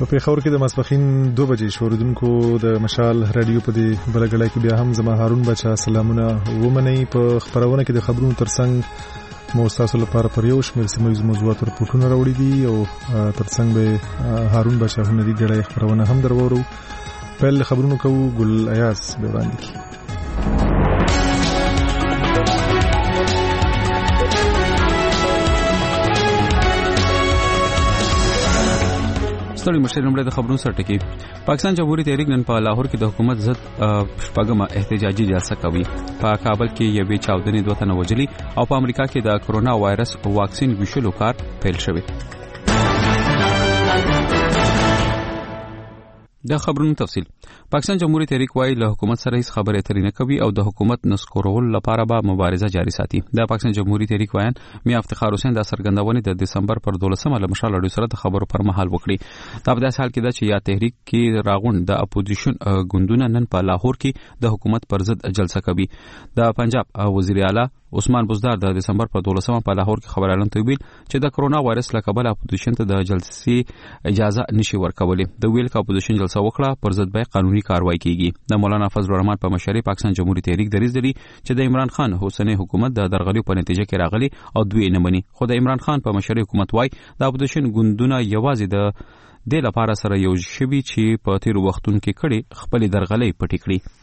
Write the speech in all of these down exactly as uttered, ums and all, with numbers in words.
په پیښور کې د ماسپښین دوه بجې شوریدونکو د مشال رادیو په دې بلګړی کې بیا هم زما هارون بچا سلامونه ومنئ. په خبرونه کې د خبرونو ترڅنګ مو تاسو لپاره پر یو شمېر سیمه ییز موضوعات رپورټونه راوړي دي او ترڅنګ به هارون بچا هنري ګړی خبرونه هم درورو. پیل خبرونو کوو، ګل ایاز به وړاندې کړي. ستړي مشر نمبر د خبرونو سره ټکی. پاکستان جمهوریت تحریک نن په لاهور کې د حکومت ضد شپږمه احتجاجي جلسه کوي. په کابل کې یوې چاودنې دوه تنه وژلي او په امریکا کې د کرونا وایرس واکسین ویشلو کار پیل شوی. د خبرونو تفصیل. پاکستان جمهوریت تحریک وايي له حکومت سره هیڅ خبرې اترې نه کوي او د حکومت نسکورولو لپاره به مبارزه جاري ساتي. د پاکستان جمهوریت تحریک وایان میا افتخار حسین د سرګندونې د دسمبر پر دولسمه له مشال اړو سره د خبرو پر مهال وکړي. دا په داسې حال کې ده چې یا تحریک کې راغون د اپوزیشن ګوندونه نن په لاهور کې د حکومت پر ضد جلسه کوي. د پنجاب وزیر اعلی عثمان بزدار د دسمبر په دولسمه په لاهور کې خبر اعلان ویل چې د کرونا وایرس له کبله اپوزیشن ته د جلسې اجازه نشي ورکولې. د ویل چې اپوزیشن جلسه وکړه پر ضد به قانوني کاروایی کیږي. د مولانا فضل الرحمن په مشرۍ پاکستان جمهوریت تحریک دریځ لري چې د عمران خان حسیني حکومت د درغلي په نتیجه کې راغلي او دوی نه مني. خو د عمران خان په مشرۍ حکومت وای د اپوزیشن ګوندونه یوازې د دې لپاره سره یو شوي چې په تیر وختونو کې کړي خپل درغلي پټې کړي.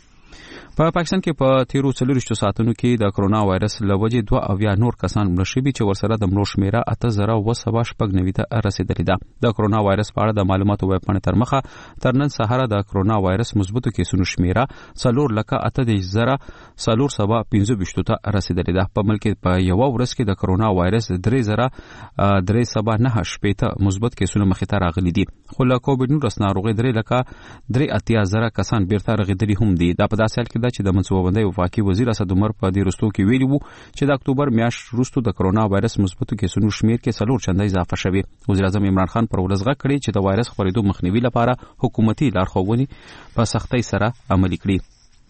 په پاکستان کې په تیرو څلورویشتو ساعتونو کې د کرونا وایرس له وجې دوه اویا نور کسان مړه شوي چې ورسره د مړو شمیره اته زره اوه سوه شپږ نوي ته رسېدلې ده. د کرونا وایرس په اړه د معلوماتو ویبپاڼې تر مخه تر نن سهاره د کرونا وایرس مثبتو کیسونو شمیره څلور لکه اته دېرش زره څلور سوه پنځه ویشتو ته رسېدلې ده. په ملک په یوه ورځ کې د کرونا وایرس درې زره درې سوه نهه شپېته مثبت کیسونه مخې ته راغلي دي. خو له کووډ نولس ناروغۍ درې لکه درې اتیا زره کسان بیرته رغېدلي هم دي. دا په داسې حال کې ده چې د منصوبه بندۍ وفاقي وزیر اسد عمر په دې وروستو کې ویلي وو چې د اکتوبر میاشت وروسته د کرونا وایرس مثبتو کیسونو شمیر کې څلور چنده اضافه شوی. وزیر اعظم عمران خان پر ولس غږ کړی چې د وایرس خپرېدو مخنیوي لپاره حکومتي لارښوونې په سختۍ سره عملي کړي.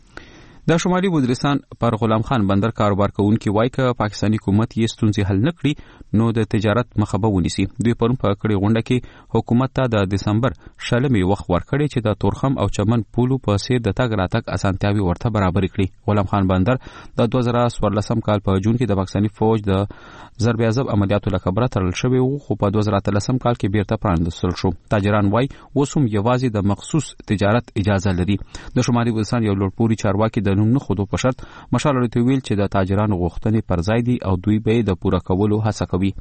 د شمالي وزیرستان پر غلام خان بندر کاروبار کوونکي وایي چې پاکستاني حکومت یې ستونزې حل نه کړي نو د تجارت مخه به ونیسي. دوی پرون په کړي غونډه کې حکومت ته د دسمبر شلمې وخت ورکړی چې د تورخم او چمن پولو په څیر د تګ راتګ اسانتیاوي ورته برابر کړي. غلام خان بندر د دوه زره څوارلسم کال په جون کې د پاکستاني فوج د ضرب عذاب عملیاتو له کبله تړل شوی وو، خو په دوه زره اتلسم کال کې بیرته پرانستل شو. تاجران وایي اوس هم یوازې د مخصوص تجارت اجازه لري. د شمالي وزیرستان یو لوړپوړي چارواکي د نوم نه خودو په شرط مشال اړوي ویل چې د تاجرانو غوښتنې پر ځای دي او دوی به د پوره کولو هڅه کوي.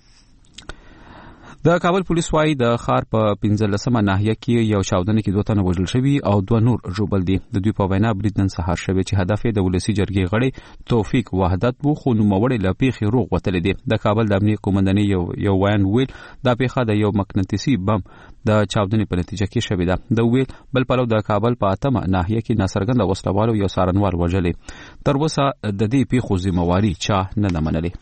د کابل پولیس وايي د ښار په پنځلسمه ناحیه کې یو چاودنه کې دوه تنه وژل شوي او دوه نور ژوبل دي. د دوی په وینا برید نن سهار شوی چې هدف یې د ولسي جرګې غړی توفیق وحدت وو، خو نوموړی له پیښې روغ وتلی دی. د کابل د امنیت قومندانۍ یو یو ویان ویل دا پیښه د یو مقناطیسي بم د چاودنې په نتیجه کې شوې ده. د ویل بل پلو د کابل په اتمه ناحیه کې ناڅرګنده وسلوالو یو څارنوال وژلی. تر اوسه د دې پیښو ذمہواري چا نه ده منلې.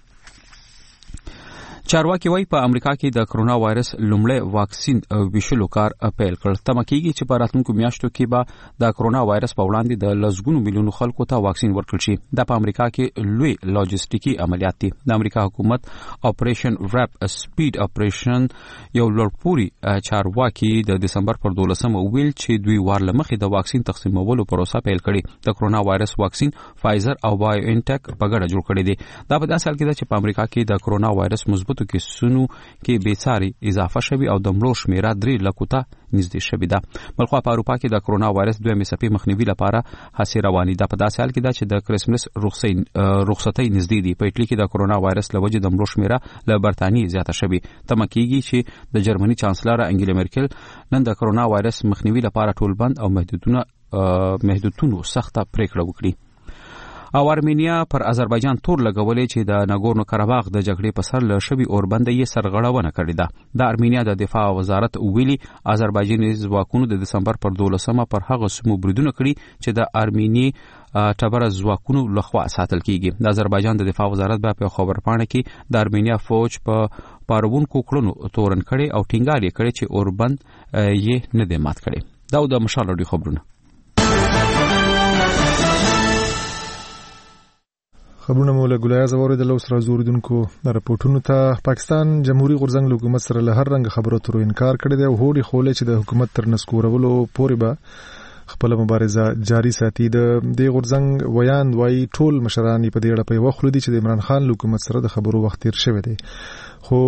چارواکي وایي په امریکا کې د کرونا وایرس لومړی واکسین ویشلو کار پیل کړ. تمه کېږي چې په راتلونکو میاشتو کې به د کرونا وایرس په وړاندې د لسګونو میلیونو خلکو ته واکسین ورکړل شي. دا په امریکا کې لوی لاجستیکي عملیات دي. د امریکا حکومت اپریشن ریپ سپیډ اپریشن یو لوړپوړي چارواکي د دسمبر پر دولسمه ویل چې دوی وار لمخې د واکسین تقسیمولو پروسه پیل کړي. د کرونا وایرس واکسین فایزر او بایو انټیک په ګډه جوړ کړی دی. دا په داسې حال کې ده چې په امریکا کې د کرونا وایرس مثبت کیسونو کې بیساري اضافه شوی او د مړو شمیره درې لکو ته نږدې شوې ده. بلخوا په اروپا کې د کرونا وایرس دویمې څپې مخنیوي لپاره هڅې روانې ده. په داسې حال کې ده چې د کرسمس رخصتۍ نږدې دي. په ایټالي کې د کرونا وایرس له وجې د مړو شمیره له برتانیې زیاته شوې. تمه کېږي چې د جرمني چانسلر انګیلا مرکل نن د کرونا وایرس مخنیوي لپاره ټول بند او محدودونه محدودونو سخته پریکړه وکړي. او ارمینیا پر آذربایجان تور لګولې چې د ناګورنو کاراباغ د جګړې په سر له شوي اوربند یې سرغړونه کړې ده. د ارمینیا د دفاع وزارت ویلي آذربایجاني ځواکونو د دسمبر پر دولسمه پر هغه سیمو بریدونه کړي چې د ارمینی ټبر ځواکونو لخوا ساتل کیږي. د آذربایجان د دفاع وزارت په خبرپاڼه کې د ارمینیا فوج په پاروونکو کړنو تورن کړي او ټینګار یې کړي چې اوربند یې نه دی مات کړي. دا د مشال اړوي خبرونه. خبرونه مو له ګلایز اوریدل اوس راځو اوریدونکو راپورټونو ته. پاکستان جمهوریت غورځنګ له حکومت سره له هر رنګ خبرو تر انکار کړی دی او هوډي خولې چې د حکومت تر نسکورولو پورې به خپل مبارزه جاری ساتي. د دې غورځنګ ویان وایي ټول مشران په دې اړه په وخت لدی چې د عمران خان له حکومت سره د خبرو وخت تیر شوی دی، خو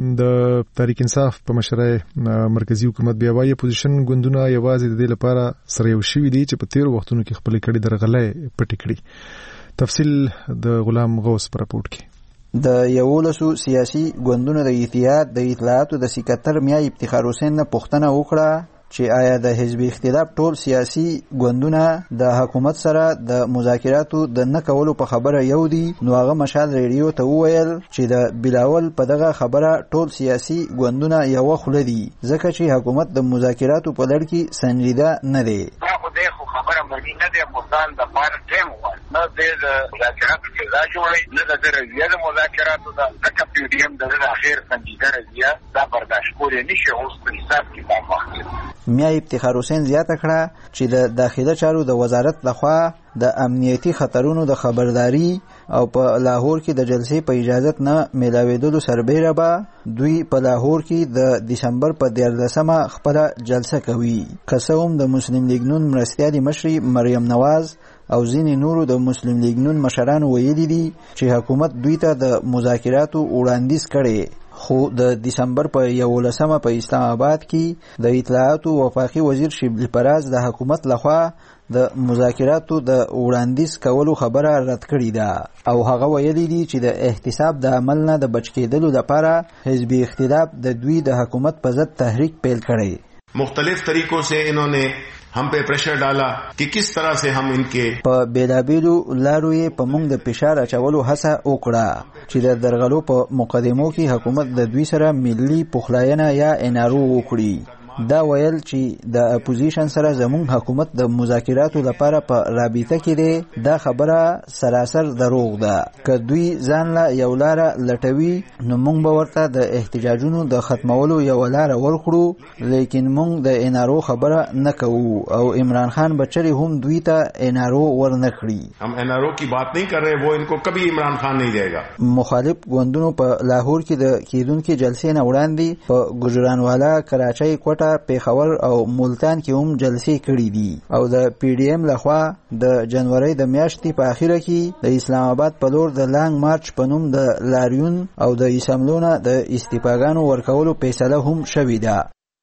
د تحریک انصاف په مشرۍ مرکزی حکومت بیا وایي اپوزیشن ګوندونه یوازې د دې لپاره سره یو شوي دي چې په تیر وختونو کې خپل کړي درغلې پټې کړي. تفصیل د غلام غوث پر راپورټ کې. د یولسو سیاسي ګوندونو د اتحاد د اطلاعاتو د سکرټر میا افتخار حسین نه پوښتنه وکړه چې آیا د حزب اختلاف ټول سیاسي ګوندونه د حکومت سره د مذاکراتو د نه کولو په خبره یو دي. نو هغه مشال ریډیو ته وویل چې د بلاول په دغه خبره ټول سیاسي ګوندونه یو خله دي ځکه چې حکومت د مذاکراتو په لړ کې سنجیده نه دی. خو خبره مانی نه دی افغانستان د پاره ټیم وای نه د مذاکراتو کې لا جوړي نه د رضایت د مذاکراتو د تک پی ډی ایم د اخر سنجیده رضایت دا برداشت کولای نشي. اوس په حساب کې دا وخت میا افتخار حسین زیاته کړه چې د داخله چارو د وزارت لخوا د امنیتي خطرونو د خبرداري او په لاهور کې د جلسې په اجازت نه ملاویدلو سربیره به دوی په لاهور کې د دسمبر په دیارلسمه خپل جلسه کوي. قسم د مسلم لیگ نون مرستیالي مشري مریم نواز او ځینې نورو د مسلم لیگ نون مشران ویلي دي چې حکومت دوی ته د مذاکراتو وړاندیز کړي، خو د دسمبر په یولسمه په اسلام آباد کې د اطلاعاتو وفاقي وزیر شبلی پراز د حکومت لخوا د مذاکراتو د وړاندیز کولو خبره رد کړې ده او هغه ویلي دي چې د احتساب د عمل نه د بچ کېدلو لپاره حزب اختلاف د دوی د حکومت په ضد تحریک پیل کړی. مختلف طریقوں سے انہوں نے ہم پہ پریشر ڈالا کہ کس طرح سے ہم ان کے په بیلابیلو لارو یې په موږ د فشار اچولو هڅه وکړه چې د درغلو په مقدمو کې حکومت د دوی سره ملي پخلاینه یا انارو وکړي. دا ویل چې د اپوزیشن سره زموږ حکومت د مذاکراتو لپاره په رابطه کې دی دا خبره سراسر دروغ ده. که دوی ځان له یو لاره لټوي نو موږ به ورته د احتجاجونو د ختمولو یو لاره ورکړو، لیکن موږ د انارو خبره نه کوو او عمران خان بچری هم دوی ته انارو ورنه کړي. ہم انارو کی بات نہیں کر رہے، وہ ان کو کبھی عمران خان نہیں دے گا. مخالف ګوندونو په لاهور کې د کېدونکو جلسې نه وړاندې په ګجرانوالا، کراچۍ، کوټه، پیښور او ملتان کې هم جلسې کړې دي او د پی ډی ایم لخوا د جنوري د میاشتې په اخیره کې د اسلام آباد په لور د لانګ مارچ په نوم د لاریون او د اسمبلونه د استفاګانو ورکولو فیصله هم شوې ده.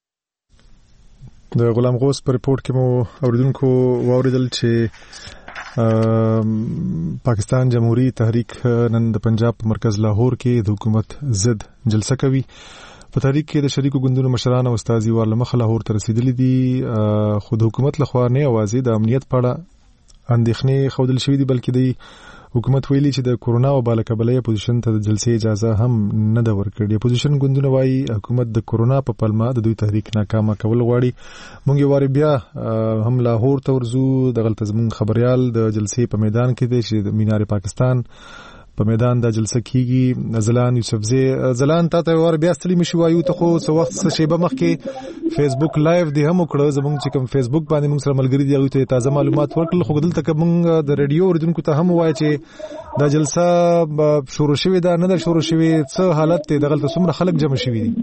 د غلام غوث په ریپورت کې مو اوریدونکو واوریدل چې پاکستان جمهوریت تحریک نن د پنجاب په مرکز لاهور کې د حکومت ضد جلسه کوي. په تحریک کې د شریکو ګوندونو مشران او استازي ور لمخ لاهور ته رسیدلي دي، خو د حکومت لخوا نه یوازې د امنیت په اړه اندېښنې ښودل شوې دي بلکې د حکومت ویلي چې د کورونا او بالکبلې اپوزیشن ته د جلسې اجازه هم نه ده ورکړې. اپوزیشن ګوندونه وایي حکومت د کورونا په پلمه د دوی تحریک ناکامه کول غواړي. موږ یو واری بیا هم لاهور ته ورځو. دغلته زموږ خبريال د جلسې په میدان کې دی چې د مینار پاکستان په میدان د جلسه کیږي. زلان یوسفزی، زلان تاسو ور بیا ستلی مشي وایو ته خو څو وخت څه شی به مخ کې فیسبوک لایو دی هم کړو زموږ چې کوم فیسبوک باندې موږ سره ملګری دی او ته تازه معلومات ورکړل. خو دلته کوم د ریډیو اوریدونکو ته هم وایي چې دا جلسه شروع شوې ده نه ده شروع شوې، څه حالت دی دغلته څومره خلک جمع شوي دي؟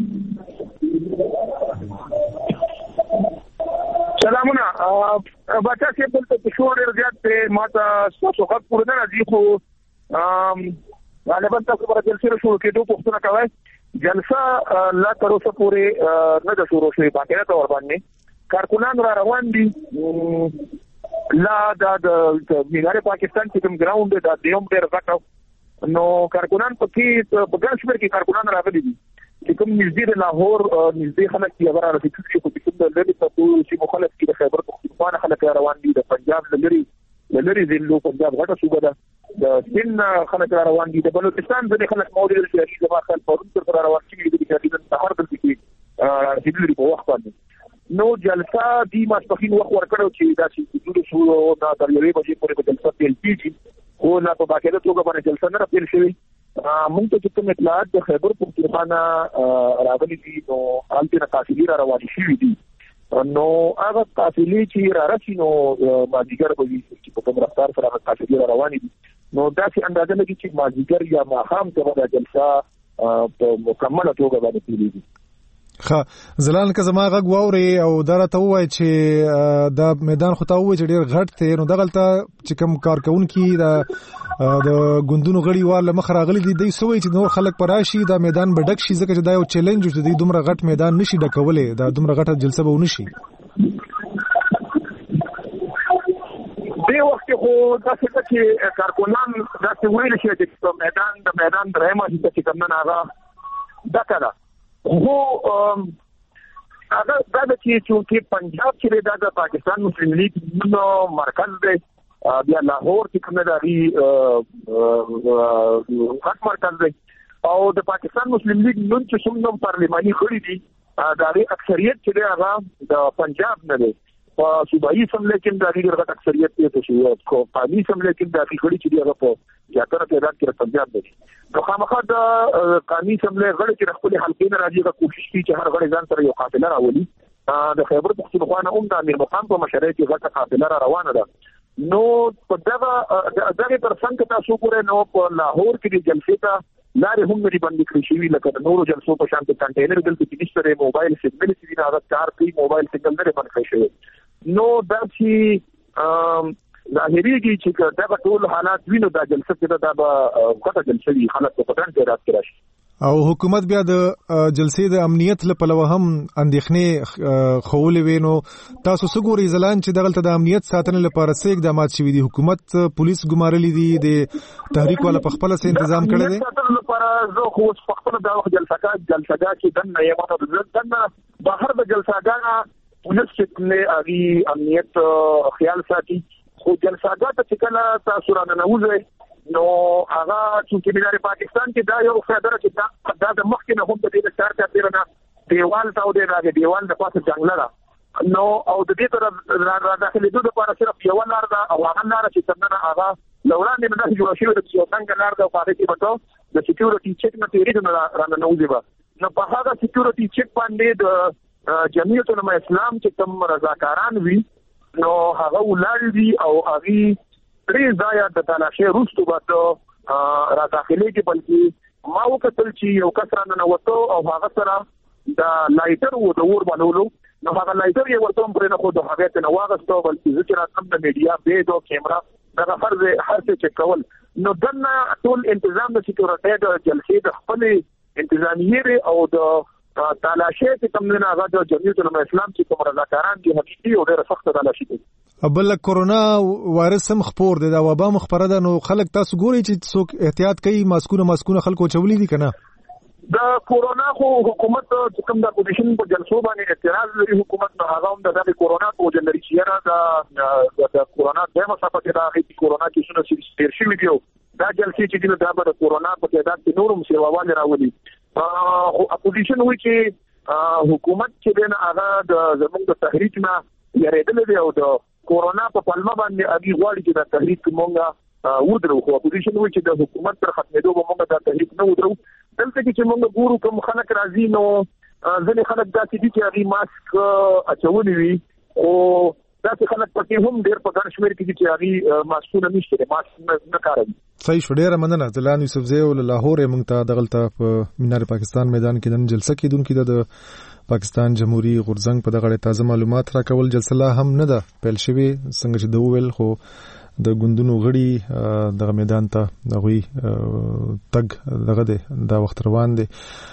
سلامونه بچا چې په شور ډیر زیات ته ماته څه وخت پورې نه راځي خو ام غالبا تاسو پر جلسه شروع کېدو پوښتنه کوي. جلسه لا تر اوسه پورې نه د شروع شوې، باقاعده تور باندې کارکونان را روان دي. لا د مینار پاکستان چې کوم ګراوند دی دا دیوم ډیر غټ نو کارکونان پکې په ګڼ شمېر کې کارکونان راغلي دي چې کوم نږدې د لاهور نږدې خلک چې هغه راځي چې په کوم د لری په چې مخالف کې د خیبر پختونخوا خلک روان دي، د پنجاب لری لری ضلع پنجاب غټه صوبه ده، د سین خلک روان دي، د بلوچستان ځینې خلک موجود دي چې شباب خلک پرون تر روان شي دي چې د هر بل کې د لری په وخت باندې نو جلسه دی ماسپخین وخت ورکړو چې دا چې د شروع او د ترلوي بجې پورې په جلسه پیل کیږي خو لا په باقاعده توګه باندې جلسه نه پیل شوی. مونږ ته چې کوم اطلاعات د خیبر پختونخوا راغلي دي نو البته قافلې را روانې شوې دي نو هغه قافلې چې را رسي نو مازیګر به وي چې په کوم رفتار سره هغه قافلې را روانې دي نو داسې اندازه لګي چې مازیګر یا ماښام ته د جلسه په مکمله توګه باندې تیریږي. ښه زلال که زما غږ واوري او دا راته ووایي چې دا میدان خو ته ووایي چې ډېر غټ دی، نو دغلته چې کوم کارکوونکي د ګوندونو غړي وار له مخه راغلي دي دوی څه وایي چې نور خلک به راشي دا میدان به ډک شي، ځکه چې دا یو چیلنج و چې دوی دومره غټ میدان نشي ډکولی، دا دومره غټه جلسه به ونشي. دې وخت خو داسې ده چې کارکونان داسې ویل شي چې میدان د میدان درېیمه حصه چې کوم نه هغه ډکه ده، خو هغه دا ده چې چونکې پنجاب چې دا د پاکستان مسلم لیگ نو مرکز دی، بیا لاهور چې کوم دا غي غټ مرکز دی، او د پاکستان مسلم لیگ نن چې څومره پارلماني غړي دي دا غي اکثریت چې دی هغه د پنجاب نه دی، په صوبایي اسمبلی کې د غیر غټ اکثریت دی چې کو قومي اسمبلی کې د غړي چې دی هغه په زیاتره تعداد کې پنجاب دی. نو خامخا د قومي اسمبلی غړي چې خپل حلقې نه راځي د کوشش کوي چې هر غړي ځان سره یو قافله راولي. د خیبر پختونخوا نه هم د امیر مقام په مشرۍ کې غټه قافله را روانه ده. نو په دغه دغه ترڅنګ تاسو ګورئ نو په لاهور کې د جلسې ته لارې هم لري باندې کړی شوی، لکه د نورو جلسو په شان کې کنټینر دلته کې نشته، موبایل سیګنل چې دا هغه کار کوي موبایل سیګنل نه باندې کړی شوی. نو دا چې ظاهريږي چې دا ټول حالات وینو دا جلسه کې دا به غټه جلسه وي، خلک په پټن کې رات کې راشي. او حکومت بیا د جلسې د امنیت لپاره هم اندېښنې خولې وینو، تاسو څه ګورئ زلان چې دغلته د امنیت ساتنې لپاره څه اقدامات شوي دي؟ حکومت پولیس ګمارلي دي، د تحریک والا په خپل څه تنظیم کړی دی؟ ساتنې لپاره زه خو په خپل دا وخت جلسه جلسه کې دنه یم او دنه بهر د جلسهګاه پولیس چې اغي امنیت خیال ساتي، خو جلسهګاه ته کله تاسو را ننوځئ نو هغه چې په پاکستان کې دا یو خبره چې دا د مخکې نه هم د دې سره تیر نه دیوال ته او د راګ دیوال د پاسه جنگل را نو او د دې تر را داخلي دوه لپاره صرف یو لار دا او هغه لار چې څنګه هغه لوړاندې نه د جوړ شوی د یو څنګه لار د پاره کې بتو د سکیورټي چیک نه تیرې نه را نه وځي. نو په هغه سکیورټي چیک باندې د جمعیت العلماء اسلام چې کوم رضاکاران وي نو هغه ولر دي او هغه درې ځای د تلاشي روستو باندې را داخلي کې، بلکې ما وکتل چې یو کس را ننوتو او هغه سره د لایټر و د اور بلولو، نو هغه لایټر یې ورته پرې نه خو د هغه ته نواغستو، بلکې ذکر اتم د میډیا به د کیمرا دغه فرض هر څه چک کول. نو دنه ټول تنظیم د سکیورټي د جلسې د خپل انتظامیه او د تلاشي چې کوم نه هغه د جمعیت العلماء اسلام چې کوم رضاکاران دي حقيقي او ډېر سخت تلاشي دي. بل کورونا وایرس هم خپور دی، دا وبا مخبره ده، نو خلک تاسو ګوري چې څوک احتیاط کوي، ماسکونه ماسکونه خلکو چولې دي کنه؟ د کورونا خو حکومت چې کوم د اپوزیشن په جلسو باندې اعتراض لري حکومت نو هغه هم د کورونا په جنري چیرې دا د کورونا د مسافه کې دا غي کورونا کې شنو چې ډیر شي ویډیو دا جلسې چې دا د کورونا په تعداد کې نورم سیواوال راولي. خو اپوزیشن وایي چې حکومت چې نه هغه د زموږ د تحریک نه یریدل دی او د کورونا په پلمه باندې اږي غواړي چې د تحریک مونږه ودرو. خو اپوزیشن وایي چې د حکومت تر ختمېدو به مونږ د تحریک نه ودرو. دلته چې مونږ ګورو کوم خلک راځي نو ځینې خلک داسې دي چې هغه ماسک اچولي وي، او داسې خلک پکې هم ډېر په ګڼ شمېر کې چې هغه ماسکونه نشته، ماسک نه کاروي. صحیح شو، ډېره مننه. زلان یوسفزی او لاهور مونږ ته دغلته په مینار پاکستان میدان کې د جلسه کېدونکې د پاکستان جمهوریت غورځنګ په دغه تازه معلومات راکول. جلسه لا هم نه ده پیل شوې، څنګه چې د ویل خو د ګوندونو غړي دغه میدان ته دغوی تګ دغه دی دا وخت روان دی.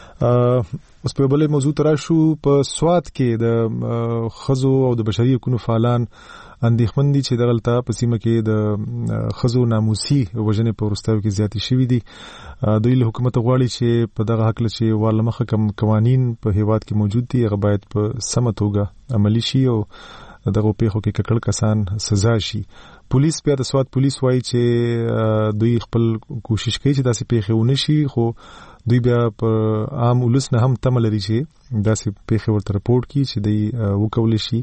اوس په بلې موضوع تر شو په سواد کې د خزو او د بشري حقوقو فعالان اندېښمن دي چې دغلته په سیمه کې د خزو ناموسي وژنې په وروستیو کې زیاتې شوي دي. دوی له حکومت غواړي چې په دغه حق له چې والمخه کم قوانین په هیواد کې موجود دي هغه باید په سمه توګه عملی شي او دغه پیښو کې ککړ کسان سزا شي. پولیس بیا د سواد پولیس وایي چې دوی خپل کوشش کوي چې داسې پیښې ونه شي، خو دوی بیا په عام ولس نه هم تمه لري چې داسې پیښې ورته رپورټ کړي چې دوی وکولی شي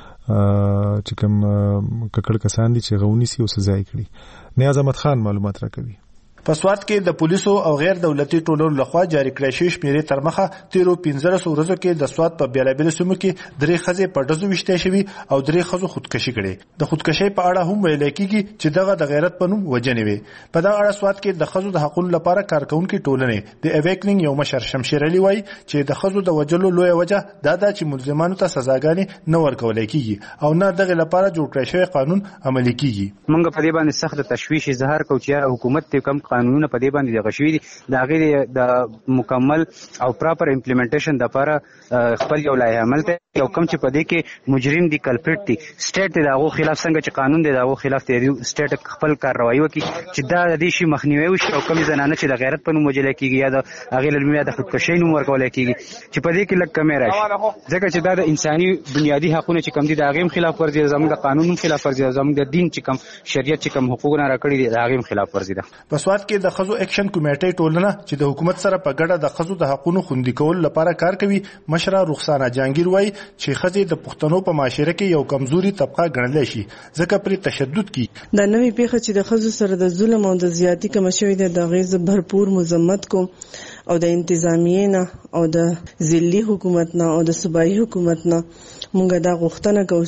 چې کوم ککړ کسان دي چې هغه ونیسي او سزا یې کړي. نیاز احمد خان معلومات راکوي. په سوات کې د پولیسو او غیر دولتي ټولنو لخوا جاری کړی شوی شمیرې تر مخه تیرو پنځلس ورځو کې د سوات په بیلابیلو سیمو کې درې ښځې په ډزو ویشتل شوي او درې ښځو خودکشي کړې. د خودکشي په اړه هم ویل کېږي چې دغه د غیرت په نوم وجنې وي. په دغه اړه سوات کې د ښځو د حقوقو لپاره کارکونکي ټولنې د اویکنینګ یو مشر شمشیر علي وایي چې د ښځو د وجلو لویه وجه دا ده چې ملزمانو ته سزاګانې نه ورکول کېږي او نه دغه لپاره جوړ کړی شوی قانون عملي کېږي. موږ په دې باندې سخت تشویش اظهار کوو چې حکومت ته کم قانونونه په دې باندې دغه شوي دي د هغې د مکمل او پراپر امپلیمنټیشن دپاره خپل یو لایحه عمل ته یو کم چې په دې کې مجرم دي کلپریټ دي سټیټ د هغو خلاف څنګه چې قانون دی د هغو خلاف دی سټیټ خپل کارروایي وکړي چې دا د دې شي مخنیوی وشي او کمې زنانه چې د غیرت په نوم وژلی کېږي یا د هغې له لومې د خودکشۍ نوم ورکولی کېږي چې په دې کې لږ کمی راشي ځکه چې دا د انساني بنیادي حقونه چې کم دي د هغې هم خلاف ورزي ده زموږ د قانون هم خلاف ورزي ده زموږ د دین چې کم شریعت چې کم حقوقونه راکړي دي د هغې هم خلاف ورزي ده. په سوات کې د ښځو اکشن کمیټۍ ټولنه چې د حکومت سره په ګډه د ښځو د حقونو خوندي کولو لپاره کار کوي مشره رخسانه جهانګیر وایي چې ښځې د پښتنو په معاشره کې یو کمزوري طبقه ګڼلی شي ځکه پرې تشدد کیږي. دا نوې پیښه چې د ښځو سره د ظلم او د زیاتي کم شوې ده د هغې زه بھرپور مذمت کوم او د انتظامیې نه او د ذلي حکومت نه او د صوبایي حکومت نه مونږ دا غوښتنه کوو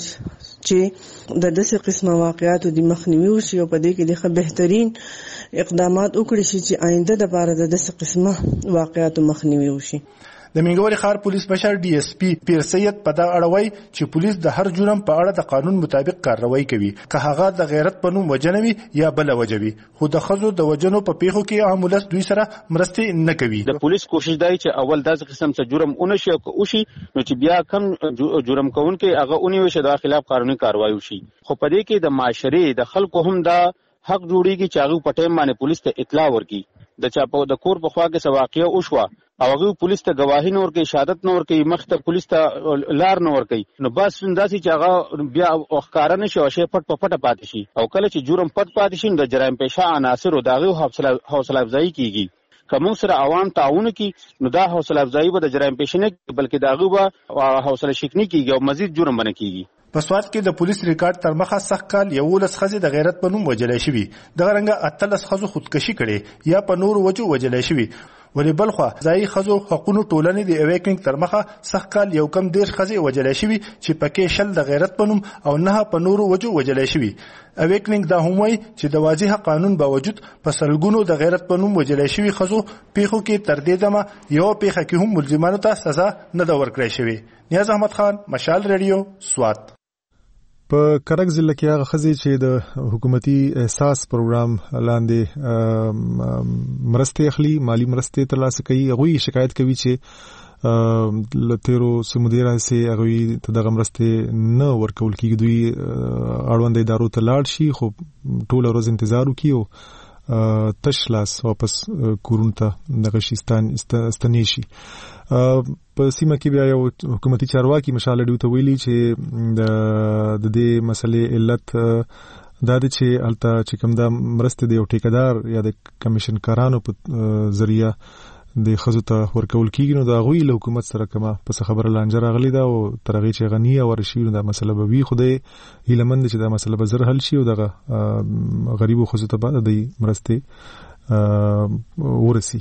چې د داسې قسمه واقعاتو د مخنیوي وشي او په دې کې د ښه بهترین اقدامات وکړي شي چې آینده دپاره د داسې قسمه واقعاتو مخنیوي وشي. د منګوري ښار پولیس مشر ډي اس پی پیر سید په دغه اړه وایي چې پولیس د هر جرم په اړه د قانون مطابق کارروایي کوي که هغه د غیرت په نوم وجنه وي یا بله وجه وي خو د ښځو د وجنو په پیښو کې عام ولس دوی سره مرستې نه کوي. د پولیس کوشش دی چې اول داسې قسم څه جرم ونه شي او که وشي نو چې بیا کم جرم کوونکی هغه ونیول شي د خلاف قانوني کارروایي وشي خو په دې کې د معاشرې د خلکو هم دا حق جوړیږي چې هغه په ټایم باندې پولیس ته اطلاع ورکړي د چا په د کور په خوا کې څه واقعه وشوه او هغه پولیس ته گواهی نه ورکوي شهادت نه ورکوي مخ ته پولیس ته لار نه ورکوي نو بس داسې چې هغه بیا ښکاره نه شي او شی پټ په پټه پاتې شي او کله چې جرم پټ پاتې شي د جرایم پیشه عناصرو د هغې حوصله افزایي کېږي که موږ سره عوام تعاون کړي نو دا حوصله افزایي به د جرایم پیشه نه کېږي بلکې د هغې به حوصله شکني کېږي او مزید جرم به نه کېږي. په سوات کې د پولیس ریکارډ تر مخه سخت کال یولس ښځې د غیرت په نوم وژلی شوي دغه رنګه اتلس ښځو خودکشي کړې یا په نورو وجو وژلی شوي ولې بلخوا ځایي ښځو حقونو ټولنې د اویکنګ تر مخه سخت کال یو کم دېرش ښځې وژلی شوي چې پکې شل د غیرت په نوم او نه په نورو وجو وژلی شوي. اویکنګ دا هم وایي چې د واضح قانون باوجود په سلګونو د غیرت په نوم وژلی شوي ښځو پیښو کې تر دې دمه یوه پیښه کې هم ملزمانو ته سزا نه ده ورکړی شوې. نیاز احمد خان مشال ریډیو سوات. په کرک ضلع کې هغه ښځې چې د حکومتي احساس پروګرام لاندې مرستې اخلي مالی مرستې ترلاسه کوي هغوی شکایت کوي چې له تیرو سیمو دې راهیسې هغوی ته دغه مرستې نه ورکول کېږي دوی اړونده ادارو ته لاړ شي خو ټوله ورځ انتظار وکړي او تش لاس واپس کورونو ته دغه شي ستنې شي. په سیمه کې بیا یو حکومتي چارواکي مشال ډیو ته ویلي چې د دې مسلې علت دا دی چې هلته چې کوم دا مرستې د یو ټیکهدار یا د کمیشن کارانو په ذریعه د ښځو ته ورکول کېږي نو د هغوی له حکومت سره کومه پسه خبره لانجه راغلې ده او تر هغې چې هغه نیه وره شي نو دا مسله به وي خو دی هیله مند دی چې دا مسله به زر حل شي او دغه غریبو ښځو ته به د دوی مرستې ورسي.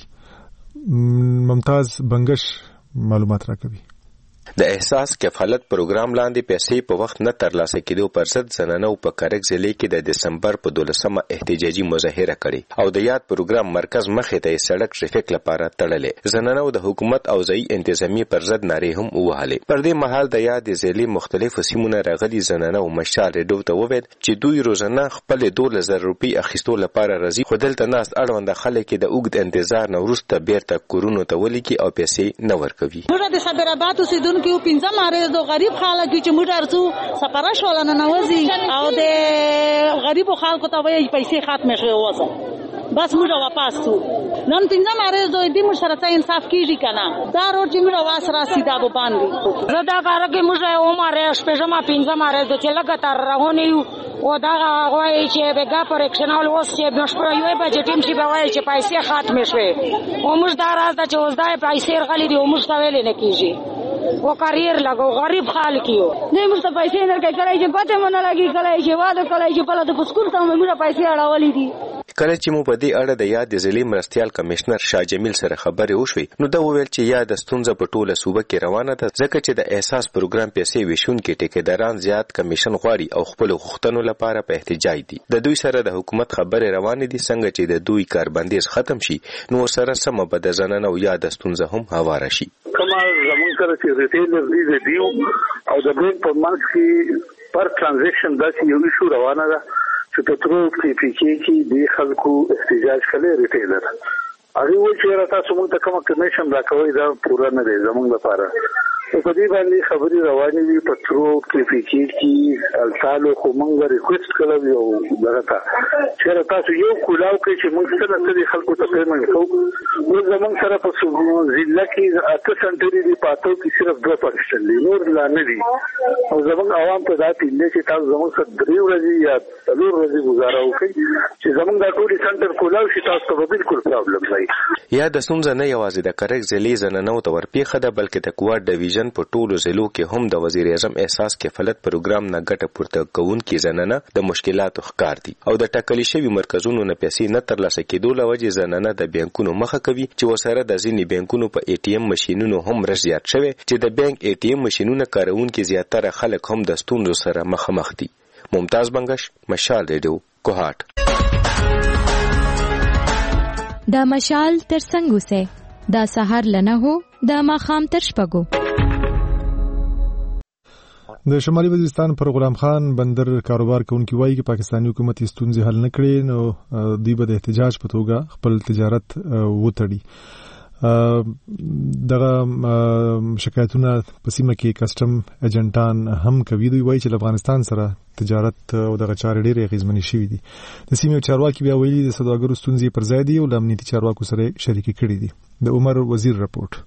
ممتاز بنگش معلومات راکوي. د احساس کفالت پروګرام لاندې پیسې په وخت نه ترلاسه کېدو پر ضد زنانو په کرک ضلع کې د دسمبر په دولسمه احتجاجي مظاهره کړې او د یاد پروګرام مرکز مخې ته یې سړک ټریفیک لپاره تړلې. زنانو د حکومت او ځایي انتظامیې پر ضد نارې هم ووهلې. پر دې مهال د یاد ضلع مختلفو سیمونه راغلي زنانو مشال ریډیو ته وویل چې دوی روزانه خپلې دولس زره روپۍ اخیستو لپاره راځي خو دلته ناست اړونده خلک یې د اوږد انتظار نه وروسته بیرته کورونو ته ولیکي او پیسې نه ورکوي. کیو پنځه ماره د غریب خلک چې موږ ارزو سفاره شول نه نوځي او د غریب خلکو ته وایي پیسې ختمه شوی وځه بس موږ واپس شو نن پنځه ماره د دې مشرته انصاف کیږي کنه دا روټ چې موږ واسره سیدا به باندې زه دا کار کې موږ یو ماره شپږه پنځه ماره د چې لګتار رواني او دا غوي چې بګا پر اکشنال اوس چې مشپره یو بجې ټیم چې به وایي چې پیسې ختمه شوی او موږ دا راز د چې اوس دا پیسې غلي دی او موږ ته ویل نه کیږي वो करियर लगो गरीब खाल कियो नहीं मुझे पैसे न के करे जे पते मन लगी करे जे वाद करे जे पला तो स्कूल ता मेरा पैसे अड़ावली थी. کله چې مو په دې اړه د یاد ضلع مرستيال کمشنر شاه جمیل سره خبرې وشوې نو دا وویل چې یا د ستونزه په ټوله صوبه کې روانه ده ځکه چې د احساس پروګرام پیسې ویشونکي ټیکداران زیات کمیشن غواړي او خپل غوښتنو لپاره په احتجاج دي. د دوی سره د حکومت خبرې روانې دي څنګه چې د دوی کاربندیز ختم شي نو سره سم به د زنانو یا د ستونزه هم هواره شي. کما زمون سره چې ریټیلر دي دیو او د بینک په منځ کې پر ټرانزیکشن داسې یو ایشو روانه ده چې په ترو کې پیچې کې د خلکو احتجاج کوي ریټیلر هغه و چې راته څومره ته کوم کمیشن راکوي دا پورا نه دی زمونږ لپاره. په دې باندې خبري روانې دي په ترو کې پیچې کې التالو خو مونږ ریکوست کړو یو درته چې راته یو کولاو کې چې موږ سره د خلکو ته پیمنټ کوو نو زمونږ سره په ضلع کې اته سنټري دی پاتو کې صرف دوه پاکستان دي نور لا نه دي او زمونږ عوام ته دا پیل چې تاسو زمونږ سره درې ورځې یا څلور ورځې گزاره وکړي چې زمونږ د ټولي سنټر کولاو شي تاسو ته بالکل پرابلم نه یا د ستونزه نه یوازې د کرک ضلع زنانو ته ورپیښه ده بلکې د کوار ډیویژن په ټولو ضلعو کې هم د وزیر اعظم احساس کفالت پروګرام نه ګټه پورته کوونکي زنانه د مشکلاتو ښکار دي او د ټاکلي شوي مرکزونو نه پیسې نه ترلاسه کېدو له وجې زنانه د بانکونو مخه کوي چې ورسره د ځینې بانکونو په ای ټي ایم ماشینونو هم رش زیات شوی چې د بانک ای ټي ایم ماشینونه کارونکي زیاتره خلک هم د ستونزو سره مخامخ دي. ممتاز بنگش، مشال ریډیو، کوهاټ. دا مشال تر څنګه وسه دا سحر لنه هو دا ماخام تر شپږو. د شمالي وزیرستان پر غلام خان بندر کاروبار کوونکی وایي چې پاکستاني حکومت ستونزې حل نه کړي نو دوی به د احتجاج په توګه خپل تجارت وتړي. دغه شکایتونه په سیمه کې کسٹم ایجنټان هم کوي. دوی وایي چې افغانستان سره تجارت او دغه چارې ډېرې اغېزمنې شوي دي. د سیمې چارواکي بیا ویلي د سوداګرو ستونزې پر ځای دي او د امنیتي چارواکو سره شریکې کړي دي. د عمر وزیر رپورټ.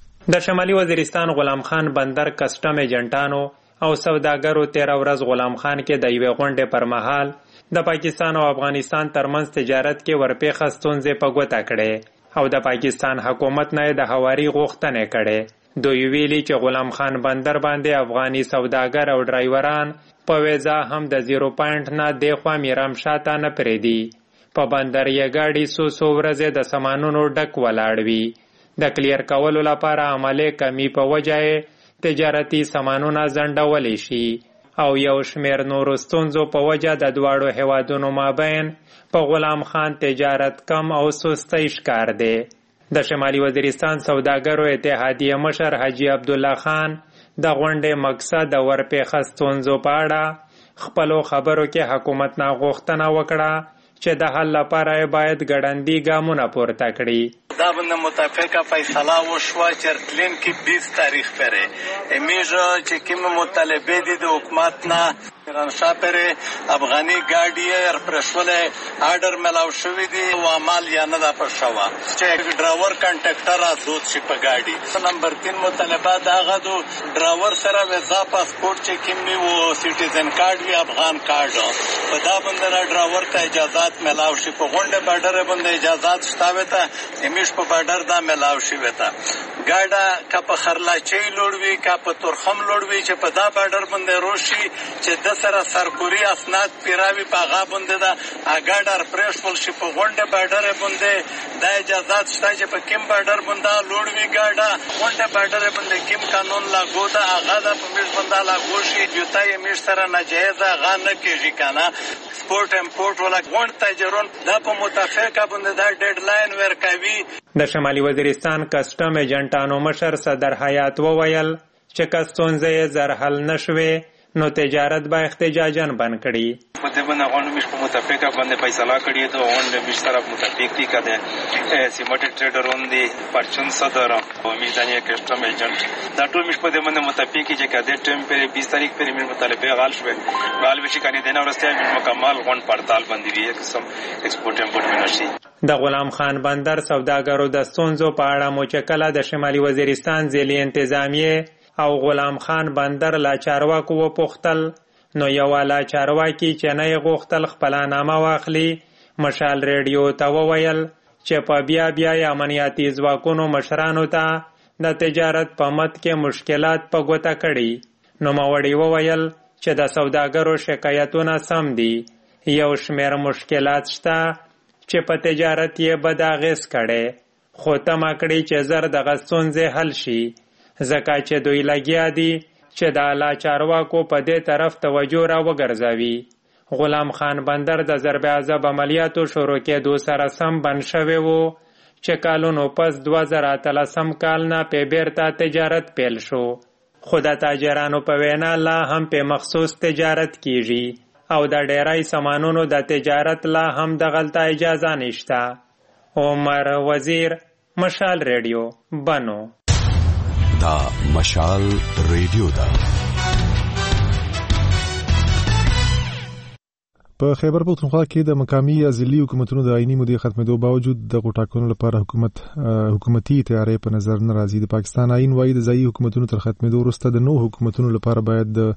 د شمالي وزیرستان غلام خان بندر کسٹم ایجنټانو او سوداګرو تیرا ورځ غلام خان کې د یوې غونډې پر مهال د پاکستان او افغانستان ترمنځ تجارت کې ورپېښه ستونزې په ګوته کړې او د پاکستان حکومت نه د هواري غوښتنې کړې. دوی ویلي چې غلام خان بندر باندې افغاني سوداګر او ډرایوران په ویزا هم د زیرو پوینټ نه دیخوا میرام شاته نه پرېدي. په بندر یې ګاډي څو څو ورځې د سامانونو ډک ولاړ وي. د کلیر کولو لپاره عملي کمی په وجه تجارتي سامانونه ځنډولی شي او یو شمیر نورو ستونزو په وجه د دواړو هیوادونو مابین په غلام خان تجارت کم او سستی ښکار دی. د شمالي وزیرستان سوداګرو اتحادیه مشر حاجی عبدالله خان د غونډې مقصد د ورپېښه ستونزو په اړه خپلو خبرو کې حکومت نه غوښتنه وکړه چې د حل لپاره باید ګړندي ګامونه پورته کړي. دا بنده متفقه فیصله وشوه چې رتلین کې بیس تاریخ پره امیجه چې کوم مطالبه دي د حکومت نه رانشا پره افغاني ګاډي پرشوله آرډر ملاو شوی دي او عمل یا نه دا پر شوه چې ډرایور کنټاکټر ازود شي په ګاډي. نمبر تین مطالبه دا غدو ډرایور سره ویزا پاسپورت چې کومي وو سټیزن کارت وی افغان کارت په دا بنده ډرایور ته اجازهات ملاو شي په غونډه بارډر باندې اجازهات شتاوي ته امیش په بارډر دا ملاو شي وته ګاډه کا په خرلاچي لوړوي کا په تورخم لوړوي چې په دا بارډر باندې روشي چې د سره سرکوري اسناد پیراوي په غا باندې دا اګاډر پرېشول شي په غونډه بارډر باندې دا اجازهات شته چې په کوم بارډر باندې لوړوي ګاډه غونډه بارډر باندې کوم قانون لاګو دا هغه د پمیش باندې لاګو شي یوته یې مش سره ناجایز غا نه کیږي کنه سپورت امپورټ ولا غونډ تاجرون دا په متفقه باندې دا ډیډلاین ورکوي. د شمالي وزیرستان کسٹم ایجنټانو مشر صدر حیات وویل چې کستونزې زر حل نشوي نو تجارت با احتجاجن بند کړي. په دې باندې غونډه مش په متفقه باندې فیصله کړې ته غونډه مش طرف متفق دي کده سیمټ ټریډرون دي پرچن صدر او میداني کسٹم ایجنټ دا ټول مش په دې باندې متفق دي چې کده ټیم پر بیس تاریخ پر مې مطالبه غال شوه غال وشي کني دنه ورسته مکمل غونډ پړتال باندې وی قسم ایکسپورټ امپورټ منشي. د غلام خان بندر سوداګرو د ستونزو په اړه مو چې کله د شمالي وزیرستان ضلع انتظامیه او غلام خان بندر لا چارواکو وپوښتل نو یو لا چارواکي چې نه غوښتل خپل نامه واخلي مشال ریډیو ته وویل چې په بیا بیا امنیتي ځواکونو مشرانو ته د تجارت په مت کې مشکلات په ګوته کړي. نو ماوړي وویل چې د سوداګرو شکایتونه سم دي. یو شمیر مشکلات شته چې په تجارت یې بد اغېز کړی، خو تمه کړې چې زر دغه ستونزې حل شي، ځکه چې دوی لګیا دي چې د اعلی چارواکو په دې طرف توجه را وګرځوي. غلام خان بندر د ضرب عذاب عملیاتو شروع کېدو سره سم بند شوی و چې کالونو پس دوه زره اتلسم کال نه پې بیرته تجارت پیل شو، خو د تاجرانو په وینا لا هم په مخصوص تجارت کیږي او د ډیری سامانونو د تجارت لا هم دغلته اجازه نشته. عمر وزیر، مشال ریډیو، بنو. دا مشال ریډیو دا. په خیبر پختونخوا کې د مقامی یا ځلي حکومتونو د آئینی مودې ختمېدو باوجود د ټاکنو لپاره حکومت حکومتي تیاری په نظر نه راځي. د پاکستان آئین وايي د ځایي حکومتونو تر ختمېدو وروسته د نوو حکومتونو لپاره باید د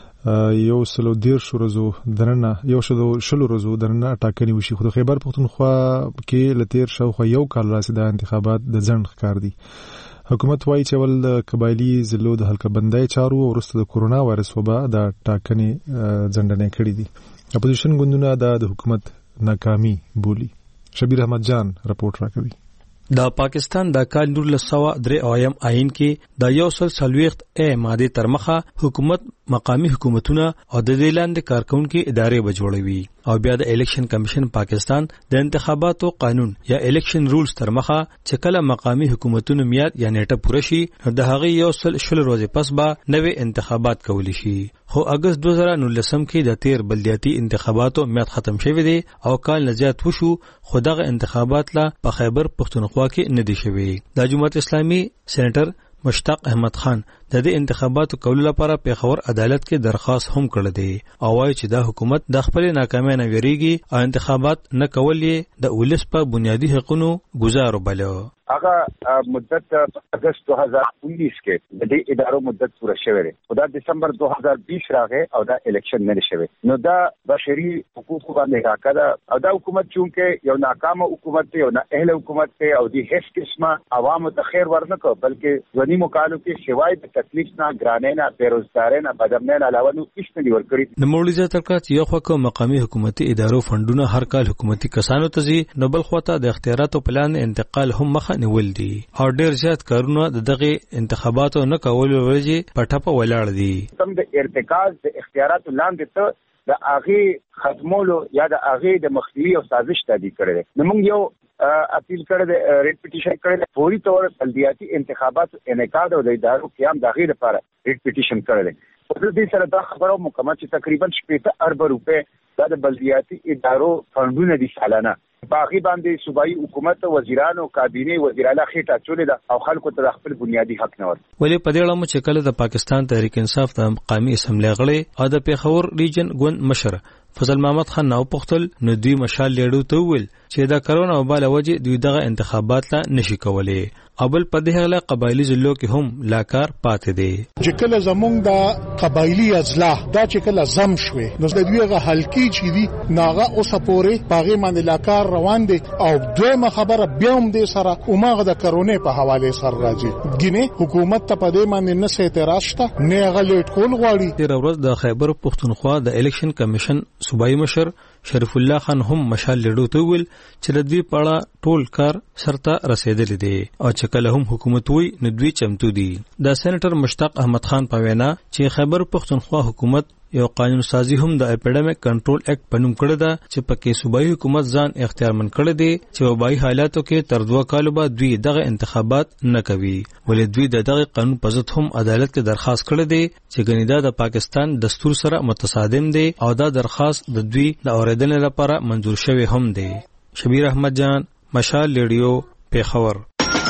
یو سلو دیرش ورځو دننه یو شلو شلو ورځو دننه ټاکنې وشي. خو د خیبر پختونخوا کې له تېر شاوخوا یو کال راځي د انتخابات د ځنډ ښکار دي. حکومت وايي چې ول د قبایلي ضلعو د حلقه بندۍ چارو وروسته د کورونا وایرس وبا د ټاکنې ځنډنې کړې دي. اپوزیشن ګوندونه د حکومت ناکامي بولي. شبیر احمد جان رپورټ راکوي. د پاکستان د کال نولس سوه درې اویم آئین کې د یو سل څلوېښت ا ماده تر مخه حکومت مقامی حکومتونه او د دې لاندې کارکونکو ادارې بجوړوي او بیا د الیکشن کمیشن پاکستان د انتخاباتو قانون یا الیکشن رولز تر مخه چې کله مقامی حکومتونو میاد یا نیټه پوره شي د هغه یو سل شل ورځې پس به نوې انتخابات کولی شي. خو اگست دوه زره نولسم کې د تیر بلدیاتي انتخاباتو میاد ختم شوی دی او کال نه زیات وشو، خو دغه انتخابات لا په خیبر پختونخوا کې نه دي شوي. د جمهوریت اسلامي سېنیټر مشتاق احمد خان د دې انتخاباتو کولو لپاره پیښور عدالت کې درخواست هم کړی دی او وايي چې دا حکومت د خپل ناکامۍ نه ویریږي او انتخابات نه کول یې د ولس په بنیادی حقوقو گزارو بلو. هغه مدت اگست دو هزار انیس کې د دې ادارو مدت پوره شوی دی، خو دا دسمبر دو هزار بیس راغی او دا الیکشن نه شوی. نو دا بشري حقوقو باندې راکړه او دا حکومت چونکه یو ناکامه حکومت دی او نه اهل حکومت دی او د هیڅ قسمه عوامو ته خیر ورنکو، بلکې ځنی مکالو کې سوای د تکلیف نه، ګرانۍ نه، بیروزګارۍ نه، بدامنۍ نه علاوه نو هیڅ نه دی ورکړي. د مولوی ترکات یو خو مقامی حکومتي ادارو فندونه هر کال حکومتي کسانو ته زی نو بل خواته د اختیاراتو پلان انتقال هم مخه نیول دي او ډیر زیات کارونه د دغه انتخاباتو نه کولو وجې په ټپه ولاړ دي. تم د ارتکاز د اختیاراتو لاندې ته د هغه ختمولو یا د هغه د مخنیوي او سازش تدی کړل. نو موږ یو اپیل کړی د ریټ پټیشن کړی د فوري تور بلدیاتي انتخابات انعقاد او د ادارو قیام د هغه لپاره ریټ پټیشن کړل. په دې سره دا خبرو مکمل چې تقریبا شپږ ارب روپے د بلدیاتي ادارو فندونه دي سالانه باغی باندې صوبایي حکومت وزیرانو کابینه وزیراله خېټه چولې ده او خلکو ته خپل بنیادی حق نه ورته. ولې په دې اړه مو چې کله د پاکستان تحریک انصاف د مقامی اسمبلی غړي او د پیښور ریجن ګوند مشر فضل محمد خان نو پختل نو دوی مشال لیډو ته ویل چې دا کرونا وبا له وجې دوی دغه انتخابات لا نشي کولای. اول په دې هغه قبایلی ضلعو کې هم لاکار پاتې دي. چې کله زمونږ د قبایلی اضلاع دا چې کله زم شوي نو د دویغه حلقي چې دي ناغه اوسه پورې پاغي باندې لاکار روان دي او دویمه خبره بیا هم دې سره اوماغه د کرونې په حواله سره راځي. ګینه حکومت ته په دې باندې نه سه اعتراض شته نه غلې ټول غواړي. تیر ورځ د خیبر پختونخوا د الیکشن کمیشن صوبایي مشر شریف الله خان هم مشال لیډو ته ویل چې د دوی په اړه ټول کار سرته رسیدلی دی او چې کله هم حکومت وي نو دوی چمتو دي. د سېنیټر مشتاق احمد خان په وینا چې خیبر پختونخوا حکومت یو قانون سازي هم د اپیډمیک کنټرول اکټ پنوم کړی دا چې پکې صوبایي حکومت ځان اختیارمن کړی دی چې وبایي حالاتو کې تر دوه کالو بعد دوی دغه انتخابات نه کوي. ولې دوی د دغه قانون په ضد هم عدالت کې درخواست کړی دی چې ګنیدا د پاکستان دستور سره متصادم دی او دا درخواست د دوی د اوریدنې لپاره منظور شوی هم دی. شبیر احمد جان، مشال ریډیو، پیښور.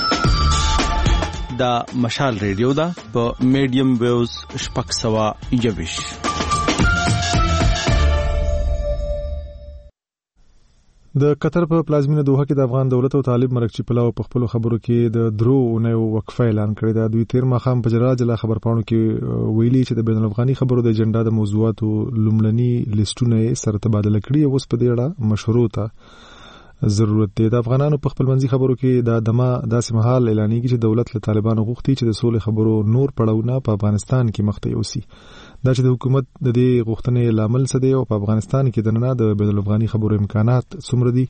دا مشال ریډیو دا په میډیم ویوز شپږ سوه یوویش. د قطر په پلازمینه دوحه کې د افغان دولت او طالب مرکچی پلاو په خپل خبرو کې د درو اونیو وقفه اعلان کړی دا. دوی تیر ماخام په جلا جلا خبرپاڼو کې ویلي چې د بین الافغاني خبرو د اجنډا د موضوعاتو لومړني لیستونه سره تبادله کړي او اوس په دې اړه مشروطه ضرورت دی. د افغانانو په خپل منځي خبرو کې دا دمه داسې مهال اعلانېږي چې دولت له طالبانو غوښتي چې د سولې خبرو نور پړاوونه په افغانستان کې مخته یوسي. دا چې د حکومت د دې غوښتنې لامل څه دی او په افغانستان کې د نن د بین الافغاني خبرو امکانات څومره دي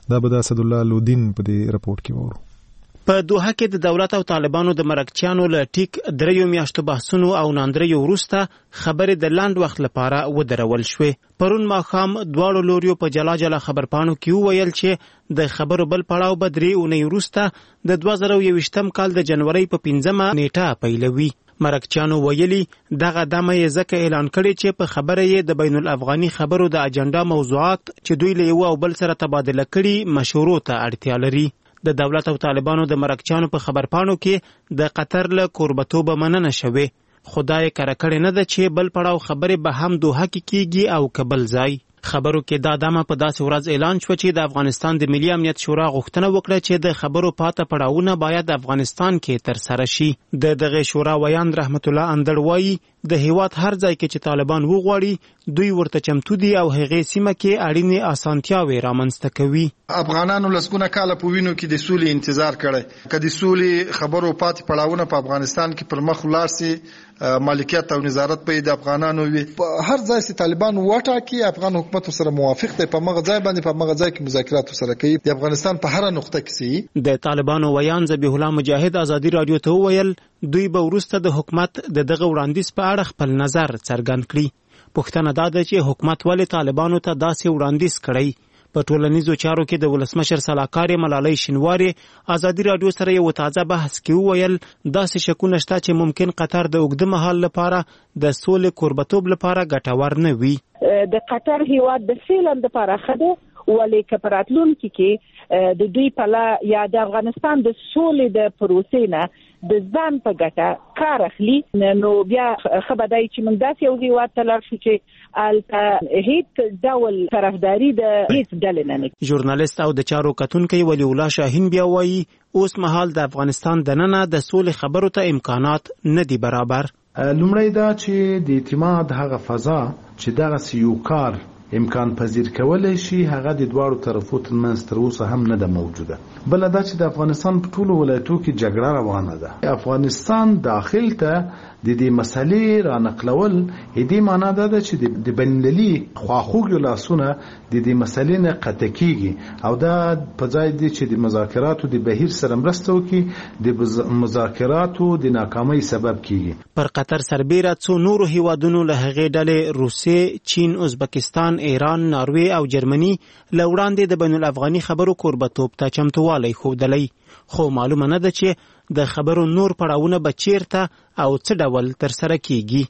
دا به د اسد الله لودین په دې رپورت کې وورو. په دوحه کې د دولت او طالبانو د مرکچیانو له ټیک دریو میاشتو بحثونو او ناندریو وروسته خبرې د لاند وخت لپاره ودرول شوې. پرون ماښام دواړو لوریو په جلا جلا خبرپاڼو کې وویل چې د خبرو بل پړاو به درې اونۍ وروسته د دوه زره یوویشتم کال د جنورۍ په پنځمه نیټه پیلوي. مرکچیانو ویلي دغه دمه یې ځکه اعلان کړی چې په خبره یې د بین الافغاني خبرو د اجنډا موضوعات چې دوی له یو او بل سره تبادله کړي مشورو ته اړتیا لري. د دولت او طالبانو د مرکچیانو په خبرپاڼو کې د قطر له کوربتوبه مننه شوې. خدای کړه کړې نه ده چې بل پړاو خبرې به هم دوحه کې کیږي او کبل ځای. خبرو کې دا دمه په داسې ورځ اعلان شو چې د افغانستان د ملي امنیت شورا غوښتنه وکړه چې د خبرو پاته پړاوونه باید افغانستان کې تر سره شي. د دغه شورا ویان رحمت الله اندړ وایي د هیواد هر ځای کې چې طالبان وغواړي دوی ورته چمتو دي او هغې سیمه کې اړینې اسانتیاوې رامنځته کوي. افغانانو لسګونه کاله په وینو کې د سولې انتظار کړی. که د سولې خبرو پاتې پړاوونه په افغانستان کې پر مخ ولاړ سي مالکیت او نظارت به د افغانانو وي. په هر ځای چې طالبان وټاکي افغان حکومت سره موافق دی په مغه ځای باندې په مغه ځای کې مذاکرات سره کوي. د افغانستان په هر نقطه کې سي. د طالبانو ویان ذبیح الله مجاهد ازادي رادیو ته وویل دوی به وروسته د حکومت د دغه وړاندیز په اړه خپل نظر څرګند کړي. پوښتنه دا ده چې حکومت ولې طالبانو ته داسې وړاندیز کړی. په ټولنیزو چارو کې د ولسمشر سلاکار ملالۍ شینوارې ازادي رادیو سره یو تازه بحث کې وویل داسې شکونه شته چې ممکن قطر د اوږده مهال لپاره د سولې کوربتوب لپاره ګټور نه وي. د قطر هیواد د فعلا لپاره خده ولې که په راتلونکي کې د دوی په لا یا د افغانستان د سولې د پروسې نه د ځان په ګټه کار اخلي نو بیا خبردای چې موږ داسې یو هیواد ته لاړ شو چې الته هیڅ ډول طرفداري د هیڅ ډلې نه نه. ژورنالیست او د چارو کتونکی ولی الله شاهین بیا وایي اوس مهال د افغانستان دننه د سولې خبرو ته امکانات نه دي برابر. لومړی دا چې د اعتماد هغه فضا چې دغه سیو کار امکان پذیر کولای شي هغه د دواړو طرفو ترمنځ تر اوسه هم نه ده موجوده. بل دا چې د افغانستان په ټولو ولایتو کې جګړه روانه ده. افغانستان داخل ته د دې مسلې را نقلول دې معنا ده چې د بین‌المللي خواخوږو لاسونه د دې مسلې نه قطع کیږي او دا په ځای دی چې د مذاکراتو د بهیر سره مرسته وکړي د مذاکراتو د ناکامۍ سبب کیږي. پر قطر سربیره څو نورو هیوادونو له هغې ډلې روسیې، چین، ازبکستان، ایران، ناروې او جرمني له وړاندې د بین الافغاني خبرو کوربتوب ته چمتووالی ښودلی. خو معلومه نه ده چې د خبرو نور پړاوونه به چیرته او څه ډول ترسره کیږي.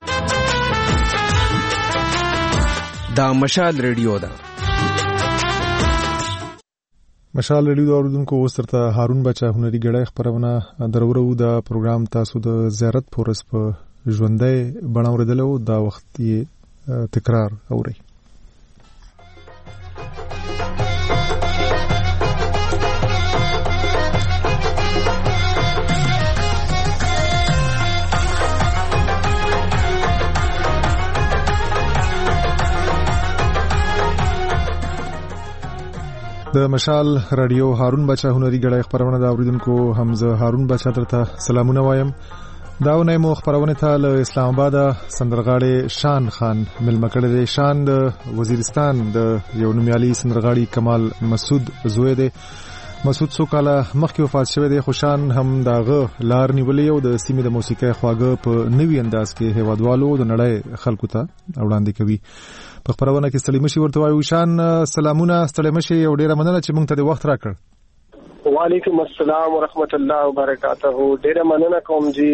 دا مشال ریډیو ده. مشال ریډیو د اوریدونکو اوس ترته هارون بچا هنري ګړی خبرونه درورو د پروګرام تاسو د زیارت پورس په ژوندۍ بڼه اوریدلو دا وخت یې تکرار اورئ. د مشال رادیو هارون بچا هنري ګړی خبرونه د اوریدونکو حمزه هارون بچا ترته سلامونه وایم. دا ونه مو خبرونه ته له اسلام آباد سندرغاړي شان خان ملمه کړی دی. شان د وزیرستان د یو نومیالي سندرغاړي کمال مسعود زوی دی. مسعود څو کاله مخکې وفات شوی دی خو شان هم داغه لار نیولې او د سیمې د موسیقۍ خواږه په نوي انداز کې هیوادوالو د نړۍ خلکو ته وړاندې کوي. په خبرونه کې ستړي مشي ورته وایو. شان سلامونه، ستړي مشي او ډیره مننه چې موږ ته د وخت راکړ. وعلیکم السلام ورحمت الله وبرکاته. ډیره مننه کوم جی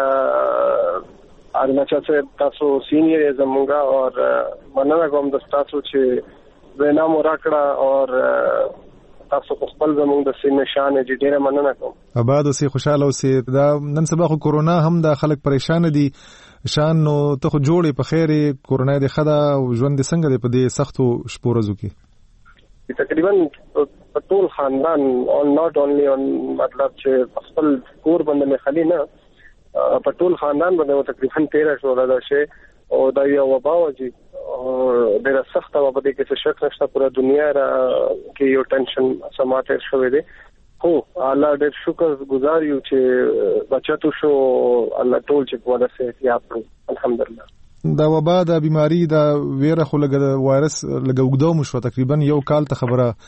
ارمچا صاحب تاسو سینیئر زمونږه او مننه کوم د تاسو چې وینا مو راکړه او تاسو خپل زمونږ د سیمه شان جی ډیره مننه کوم. آباد اوسې خوشاله اوسې. دا نن سبا خو کورونا هم د خلک پریشان دي. شان نو ته خو جوړې په خیر کورونا د خدا او ژوند څنګه دی په دې سختو شپو ورځو کې؟ تقریبا په ټول خاندان او ناٹ اونلی اون مطلب چې خپل کور باندې خالي نه په ټول خاندان باندې تقریبا تیرہ شو دا شي او دا یو وبا وږي او ډېر سخت وبا دي چې شک نشته پوره دنیا را کې یو ټینشن سماته شوې دي. خو الله دې شکر گزار یو چې بچاتو شو الله ټول چې په واسه احتیاط وکړو الحمدلله. دا وبا د بیماری دا ویره خو لګ وایرس لګ وګدو مشو تقریبا یو کال ته خبره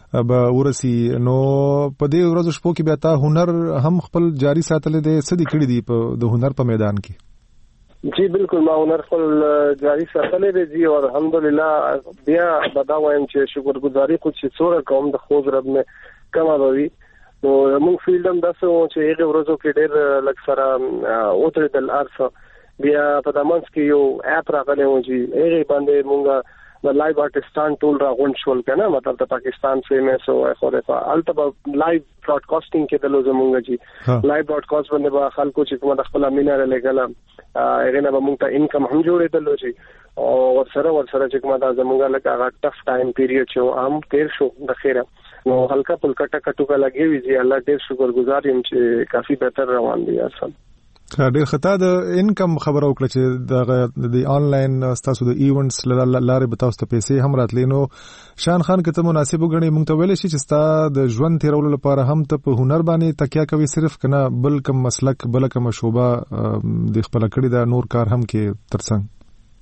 به ورسی نو په دې ورځو شپو کې بیا تا هنر هم خپل جاری ساتل دي سدي کړی دی په د هنر په میدان کې؟ جی بالکل ما هنر خپل جاری ساتل دي جی او الحمدلله بیا بداوم چې شکرګزاري خو چې څوره کوم د خوږ رب مې کما وي نو موږ فیلډم داسو چې هغه ورځو کې ډېر لک سره اوتر دل ارسه بیا په دمنځ کې یو اپ راغلی و چې هغه باندې موږ د لایو آرټستان ټول راغون شول کنه مطلب د پاکستان فیمس او خورفه البته لایو براډکاسټینګ کې د لوزمونګ جی لایو براډکاسټ باندې به خلکو چې کومه د خپل میناره لګلا هغه نه به موږ ته انکم هم جوړېدل شي او ورسره ورسره چې کومه د زمونږ لکه هغه ټف ټایم پیریډ شو هم تیر شو د خیره نو هلکا پلکا ټکا ټوکا لګي وی چې الله ډېر شکرګزار یم چې کافي بهتر روان دي اصل ډېر خطا د انکم خبره وکړه چې د آنلاین تاسو د ایونټس لارې به تاسو ته پیسې هم راتلې نو شان خان که ته مناسب وګڼې موږ ته ویلی شي چې ستا د ژوند تېرولو لپاره هم ته په هنر باندې تکیه کوي صرف که نه بل کوم مسلک بله کومه شعبه د خپله کړې ده نور کار هم کې تر څنګ؟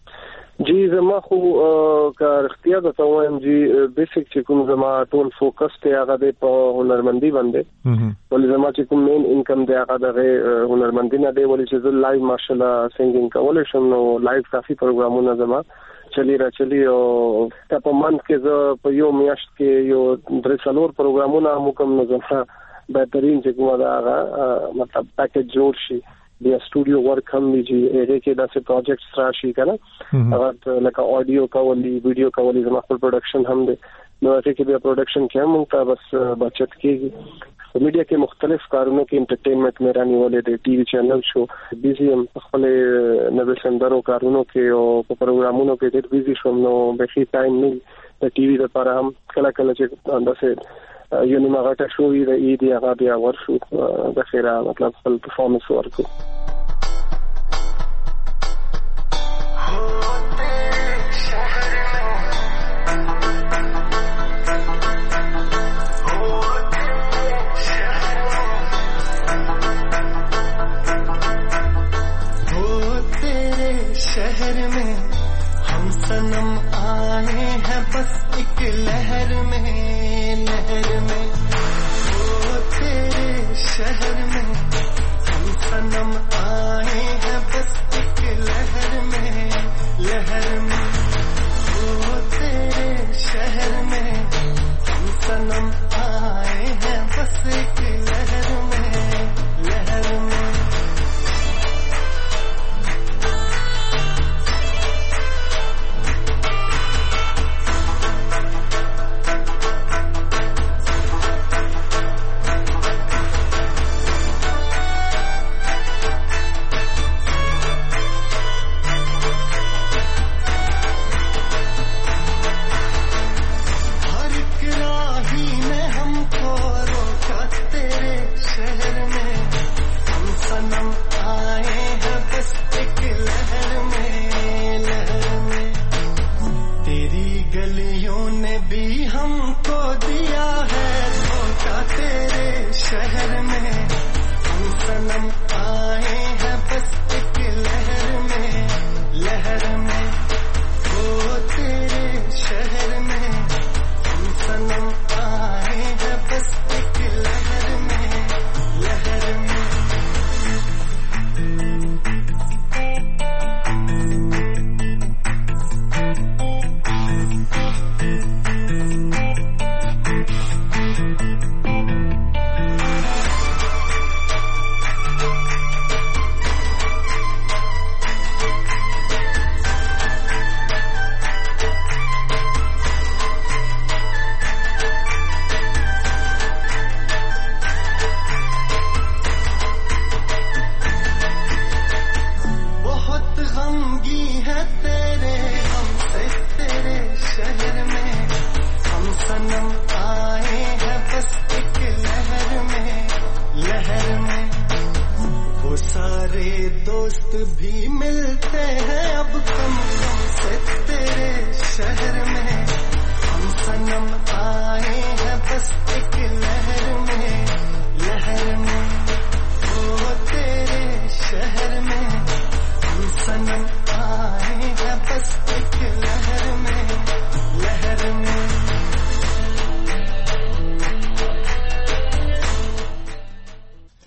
جی زما خو که رښتیا درته وایم جی بیسیک چې کوم زما ټول فوکس دی هغه دی په هنرمندي باندې ولې زما چې کوم مین انکم دی هغه دغه هنرمندي نه دی ولې چې زه لایو ماشاءالله سنگینګ کولی شم نو لایو کافي پروګرامونه زما چلی را چلی او په منځ کې زه په یو میاشت کې یو درې څلور پروګرامونه هم کوم نو زما بهترین چې کومه ده هغه مطلب پیکیج جوړ شي بیا سټوډیو ورک هم ویږي هغه کې داسې پروجیکټس راشي کنه هغه لکه اډیو کولی ویډیو کولی زما خپل پروډکشن هم دی نو هغه کې بیا پروډکشن کې هم ته بس بچت کیږي میډیا کې مختلف کارونو کې انټرټینمنټ مې رانی ولې دی ټي وي چینل شو بیزی هم خپل نو سندرو کارونو کې او په پروګرامونو کې ډېر بیزی شوم نو به هیڅ ټایم نه د ټي وي لپاره هم کله کله چې انداسه یو نیمه غټه شوې د ای دی هغه بیا ورشو د خیره مطلب خپل پرفارمنس ورکو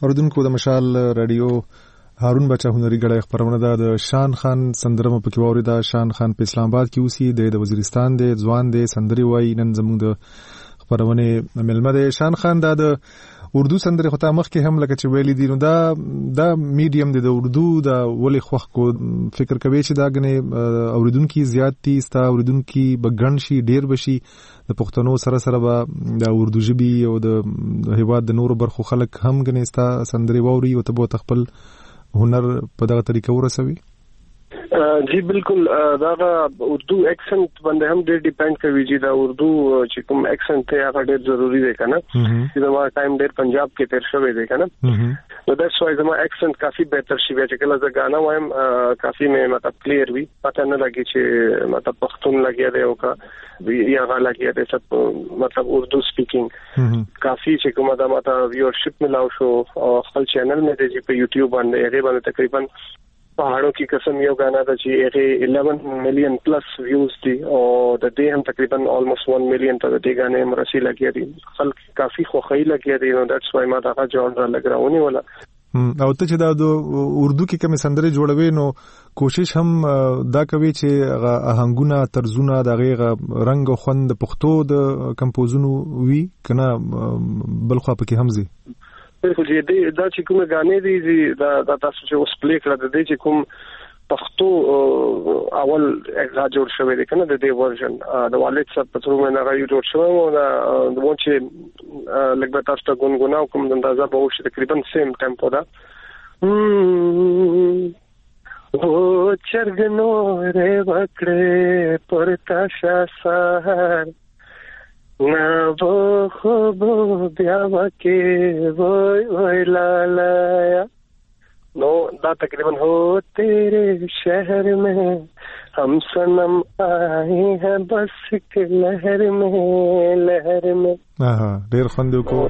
اوردونکو د مشال رادیو هارون بچا هنري غړی خبرونه ده د شان خان سندره په کې ووري ده. شان خان په اسلام آباد کې اوسي، د وزیرستان د ځوان د سندري وای. نن زموږ د خبرونه ملمه ده. شان خان دا د اردو سندره خو ته مخ کې هم لکه چې ویلي دي نو دا دا میډیم دی د اردو دا ولې خوخ کو فکر کوي چې دا غنه اوریدونکو زیات دي ستا اوریدونکو بغن شي ډیر بشي د پښتنو سره سره به د اردو ژبي او د هیواد د نورو برخو خلک هم غنه ستا سندري ووري او ته به خپل هنر په دغه طریقه ورسوي. جی بالکل دا اردو ایکسنٹ باندې هم ډېر ډیپند کوي چې دا اردو چې کوم ایکسنٹ ته هغه ډېر ضروری دی کنه چې دا ټایم ډېر پنجاب کې تیر شوی دی کنه نو دټس وای زما ایکسنٹ کافی بهتر شي چې کله زه غانا وایم کافی مې مطلب کلیر وي پته نه لګي چې مطلب پښتون لګیا دی او کا یا غا لګیا دی سب مطلب اردو سپیکینګ کافی چې کومه دا ماته ویورشپ ملاو شو او خپل چینل مې دی چې په یوټیوب باندې هغه باندې تقریبا پہاڑوں کی قسم یو گانا دا چې هغه eleven million پلس ویوز دي او د دې هم تقریبا almost one million ته د دې غانې مرسي لګیا دي خلک کافي خوخی لګیا دي نو دټس وای ما دا جانر لګراونی ولا او ته چې دا د اردو کې کوم سندري جوړوي نو کوشش هم دا کوي چې هغه آهنګونه طرزونه د غیغه رنگ او خوند پښتو د کمپوزونو وی کنه بلخوا پکې همزي بالکل جی دا چې کومه غانې دي دا دا تاسو چې اوس پلی کړل د دې چې کوم پښتو اول اغا جوړ شوی دی کنه د دې ورژن د والد صاحب په ترومه نه راځي جوړ شوی او دا د مو چې لکه تاسو ته ګونګوناو کوم د اندازه به وشي تقریبا سیم ټیمپو دا او چرګنو رې وکړې پرتا شاسار نا وہ خوب بیاوا کے وای وای لالایا نو دا تقریبا ہو تیرے شہر میں ہم صنم آئے ہیں بس کے لہر میں لہر میں ہاں ډیر خوند کو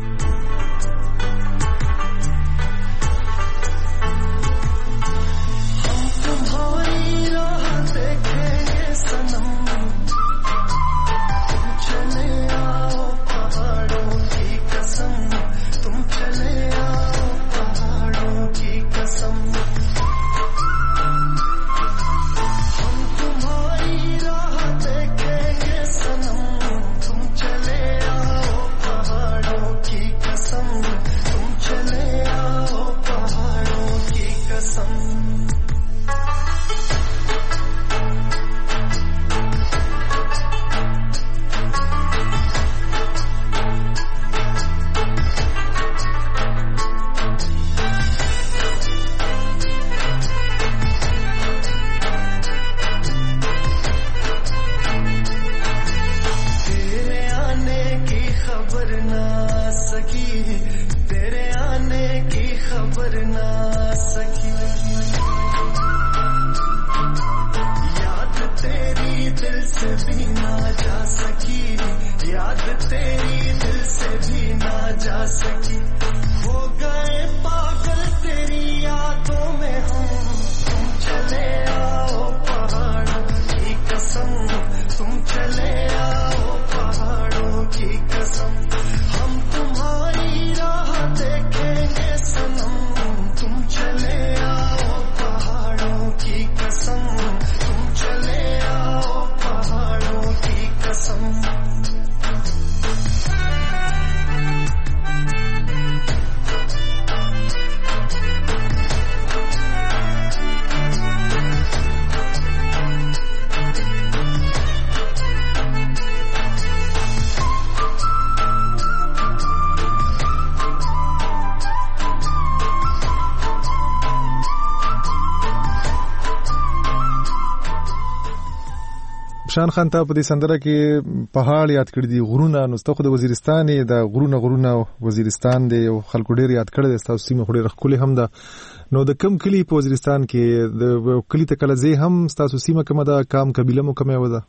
شان خان ته په دې سندره کې پهاړ یاد کړی دي غرونه نو ستاسو د وزیرستان د غرونه غرونه وزیرستان دی او خلکو ډیر یاد کړی د تاسو سیمه خوري رخ کلی هم ده نو د کم کلی په وزیرستان کې د کلی ته کله زی هم تاسو سیمه کومه ده کام قبيله مو کومه وده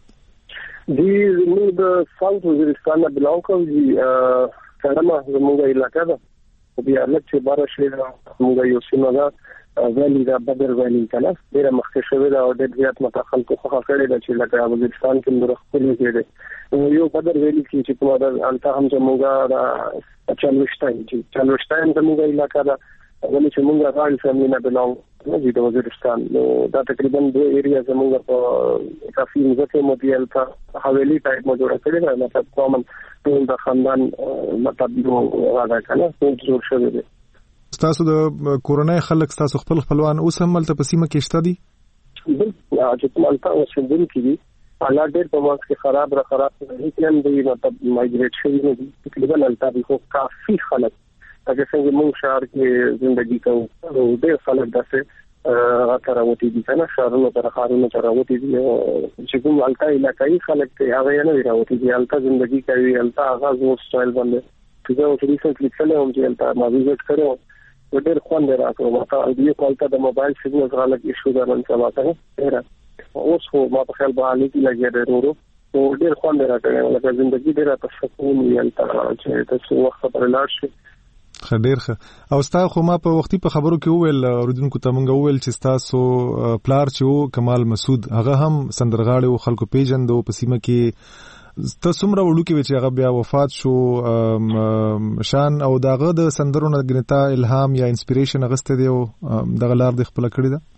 دی نو د ساوث وزیرستان نه بلانګ کوي کړه زموږه علاقہ ده او بیا لکه بارا شي موږ یو سیمه ده ویلی دا بدر ویلی کنه ډیره مخکې شوې ده او ډېر زیات متخل کو خو کړی ده چې لکه وزیرستان کې موږ خپل کېده یو بدر ویلی کې چې کومه ده الته هم زموږه دا چلوشتاین چې چلوشتاین زموږه علاقہ ده ولې چې موږ غاړي فیملی نه بلاو نه د وزیرستان نو دا تقریبا دوه ایریا زموږ په کافي مزه مودیل ته حویلی ټایپ مو جوړ کړی دی مطلب کومن ټول د خاندان مطلب یو راځي کنه څو جوړ شوی دی تاسو د کورونای خلک تاسو خپل خپلوان اوس هم ملته په سیمه کې شته دي چې کوم الته اوس هم کې حالات ډېر په وخت کې خراب را خراب هیڅ نه دی مطلب مایګریټ شوی نه دي تقریبا الته به کافي خلک اگر څنګه موږ شهر کې ژوندۍ کوو او ډېر خلک داسې راته راوتی دي کنه شهرونو تر خارونو تر راوتی دي چې کوم الته علاقایي خلک ته هغه نه راوتی دي الته ژوندۍ کوي الته آغاز او سټایل باندې چې اوس ریسنټلی څنګه هم چې الته ما ویزټ کړو ډېر خوند راکړو ما ته دې کولته د موبایل سیګنل غلط ایشو ده نن سبا ته ډېر اوس خو ما په خیال باندې کې لګیا دی ورو او ډېر خوند راکړو لکه ژوندۍ ډېر تاسو کوم الته چې تاسو وخت پر لاړ شئ خډیر ښه او ستا خو ما په وختي په خبرو کې وویل اوریدونکو ته مونږ وویل چې تاسو پلار چې وو کمال مسعود هغه هم سندرغاړي او خلکو پیژندو په سیمه کې ته څومره وړو کې چې هغه بیا وفات شو شان او داغه د سندرو نه ګنتا الهام یا انسپیریشن غسته دی او دغه لار د خپل کړی ده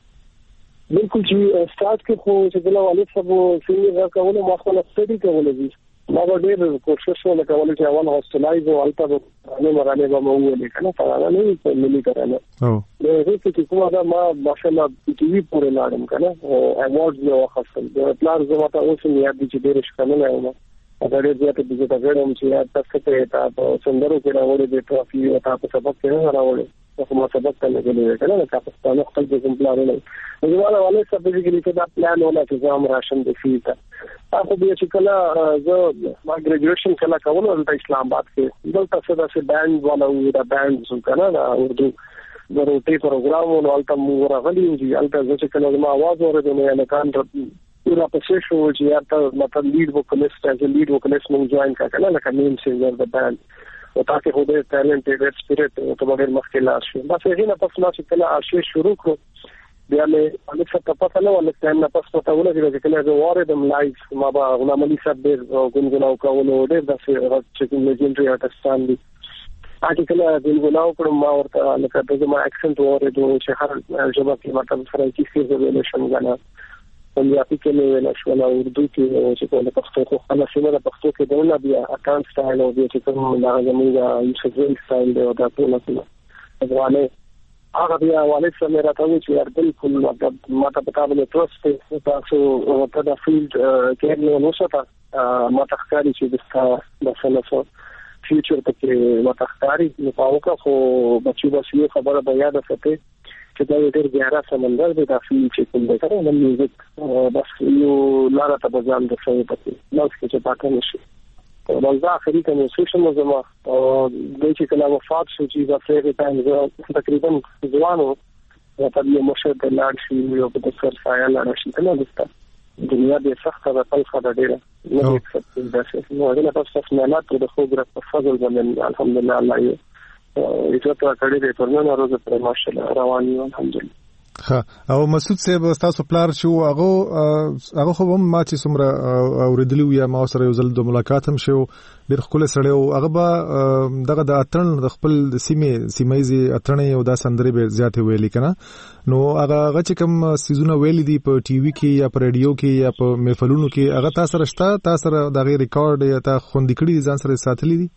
بالکل چې سٹارټ کې خو چې د والد صاحب سیمه راکول ما خپل سټډي کول دي ما ډېر کوشش وکړل چې اول هاستلایز او الته نه مرانه به مو ویل کنه فعلا نه په ملي کړنه او د دې چې کومه دا ما ماشاءالله ټي وي پورې لاړم کنه او ایوارډز یو خاصل د پلان زموږ اوس نه یاد دي چې ډېر شکل نه یم دا ډېر زیات دي چې دا ګرم چې تاسو ته تا سندرو کې راوړې د ټرافي او تاسو سبق کې راوړې خو ما سبق ته لګلې کنه تاسو نه خپل د پلان نه زموږ والد صاحب چې دا پلان ولا چې زم راشم د فیتا اخو بیا چې کله زه ما ګریجویشن کله کوم د اسلام آباد کې دلته څه داسې بانډ والا و دا بانډ څو کنه دا اردو د روټي پروګرام او الته مو راغلی دي الته چې کله ما आवाज اورېدم نه نه کان پورا پسې شو چې یا ته مطلب لیډ وکلیست از لیډ وکلیست مو جوائن کړه لکه مین سینګر د بانډ او تاسو خو دې ټیلنټډ سپیریټ او ته ډېر مخکې لاړ شئ بس هغه نه پس ما چې کله ارشي شروع کړو بیا مې الف څه پته نه ول چې نه پس پته ولګی چې کله زه واردم لایف ما با غلام علي صاحب ډېر ګونګناو کولو ډېر داسې چې لیجنډري آرټستان دي اته کله ګونګناو کړم ما ورته لکه دغه ما اکسنټ اوریدو چې هر ژبه کې مطلب سره کې څه ویل شم غواړم پنجابي کې مې ویل شو او اردو کې چې په پښتو خو خپل سیمه د پښتو کې دونه بیا اکاونټ سټایل او بیا چې کوم دا زموږ یوسفي سټایل دی او دا ټول څه ځوانه هغه بیا والد سره راته و چې ار بالکل مطلب ما ته پتا ولې ترسته تاسو په دا فیلډ کې نو نوڅه ما تخکاری چې د د سلسله فیوچر کې ما تخکاری نو پاوکه خو بچو بس یو خبره به یاد ساتي چې دا ډېر ګهرا سمندر دی دا فیلډ چې کوم دی کنه د میوزیک بس یو لاره ته بځان د څه پته نو چې پاتې نشي ولدا اخري ته سوشل مزما او د چې کله وفات شو چې دا فرې ټایم تقریبا ځوانو په دې مشه د لاړ شي یو په څیر سایه لاړ شي کنه دستا دنیا د سخت د خپل خبره ډیره نو څه داسې نو دا تاسو نه لاته د خو ګره په فضل باندې الحمدلله الله یې عزت کړی دی پرنه روزه پر ماشاءالله رواني الحمدلله ها او مسعود صاحب تاسو پلار شو هغه هغه خو هم ما چې څومره اوریدلو یا ما سره یو ځل د ملاقات هم شو ډېر خپل سره او هغه به دغه د اترن د خپل سیمه سیمایزي اترنې او د سندرې به زیاتې ویلي کنه نو هغه هغه چې کوم سيزونه ویلي دي په ټي وي کې یا په رادیو کې یا په محفلونو کې هغه تاسو سره شته تاسو سره دغه ریکارډ یا تا خوندې کړی ځان سره ساتلې دي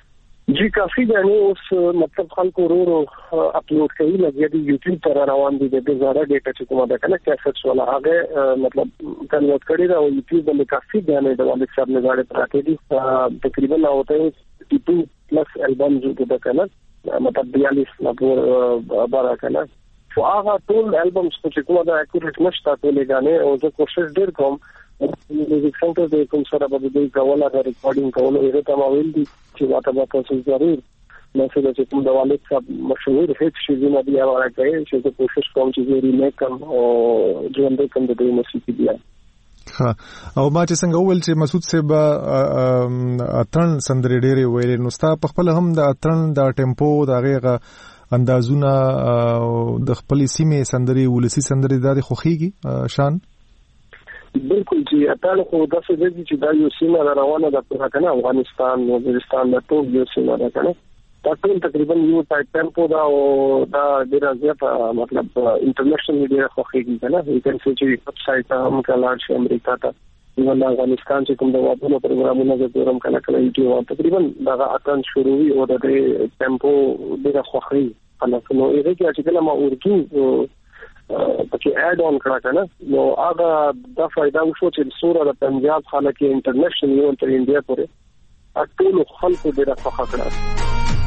جی کافی غني اوس مطلب خلکو ورو اپلوډ کوي لګي دی یوټیوب پر روان دي د زړه ډیټا چې کومه ده کنه کیسټس ولا هغه مطلب کنورټ کړی دا یوټیوب باندې کافی غني د والد صاحب نه غاړه پراته دي تقریبا اوته ټو پلس البم جو ده کنه مطلب بیالیس نبور بارا کنه خو هغه ټول البمز چې کومه ده اکوریټ نشته ټول غني او زه کوشش ډیر کوم میوزیک سنټر د کوم سره به د کوله د ریکارډینګ کولو یې ته ماویل دي چې واته به تاسو ضرور نو څه چې کوم د والد صاحب مشهور هیڅ شي نه دی هغه کوي چې زه کوشش کوم چې زه ریمیک کوم او ژوند کوم د دې موسیقي بیا ها او ما چې څنګه وویل چې مسعود صاحب اترن سندرې ډېرې ویلې نو ستا په خپل هم د اترن د ټیمپو د هغه اندازونه د خپل سیمې سندري ولسی سندري د خوخيږي شان بالکل چې اتل خو د څه د چې د یو سیمه روانه د پاکستان افغانستان وزیرستان د ټول یو سیمه ده کنه دا ټول تقریبا یو ټایپ ټیمپو دا او دا ډیر زیاته مطلب انټرنیشنل میډیا خوخيږي کنه یو کین چې ویب سټ هم کلاړ شي امریکا ته نو د افغانستان چې کوم د واټونو پروګرامونه د دورم کله کله یوټیوب تقریبا دا اتن شروعي او د ټیمپو ډیر خوخي خلک نو یې کې چې کله ما ورکی پکې اډ اون کړه کنه نو هغه د فائدہ وشو چې سوره د پنجاب خلک انټرنیشنل یو تر انډیا پورې ټول خلکو ډیر خوخه کړه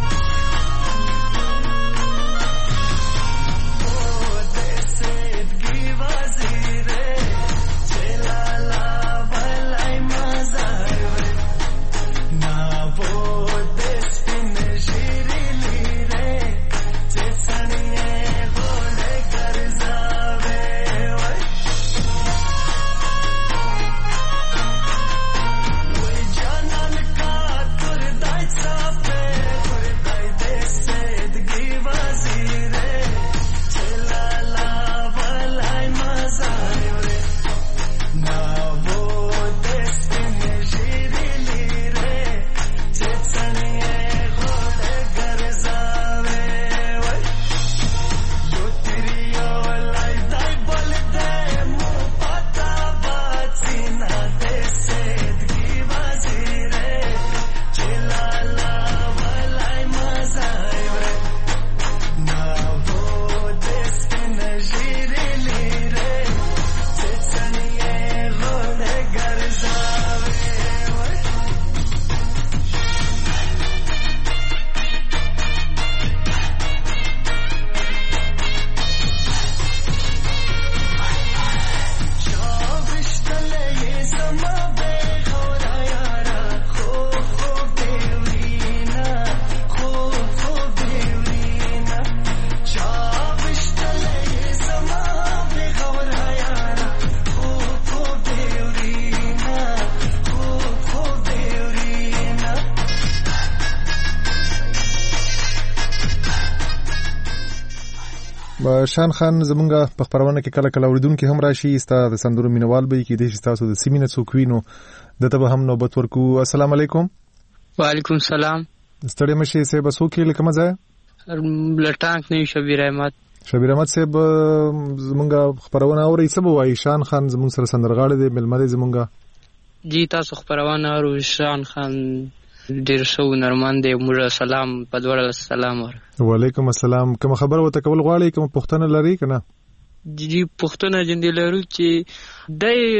شان خان زمونږه په خبرونه کې کله کله اوریدونکو هم راشي ستاسو د سندرو مینوال به کې د تاسو د سیمینه څوکوینو دته به هم نوبت ورکو. السلام علیکم. وعلیکم السلام. ستړي مشي سه بسو کې لکه مزه لټانک نه شبیر احمد. شبیر احمد صاحب زمونږه خبرونه اوري څه وایي شان خان زمونږ سره سندرغاړي دی ملمده زمونږه جی تاسو خبرونه اورو شان خان ډیر شو نرمان دی موږ سلام په دوړل السلام وعلیکم السلام. کوم خبر وته کول غواړي کوم پښتنه لري کنه جی پښتنه جن لرو چې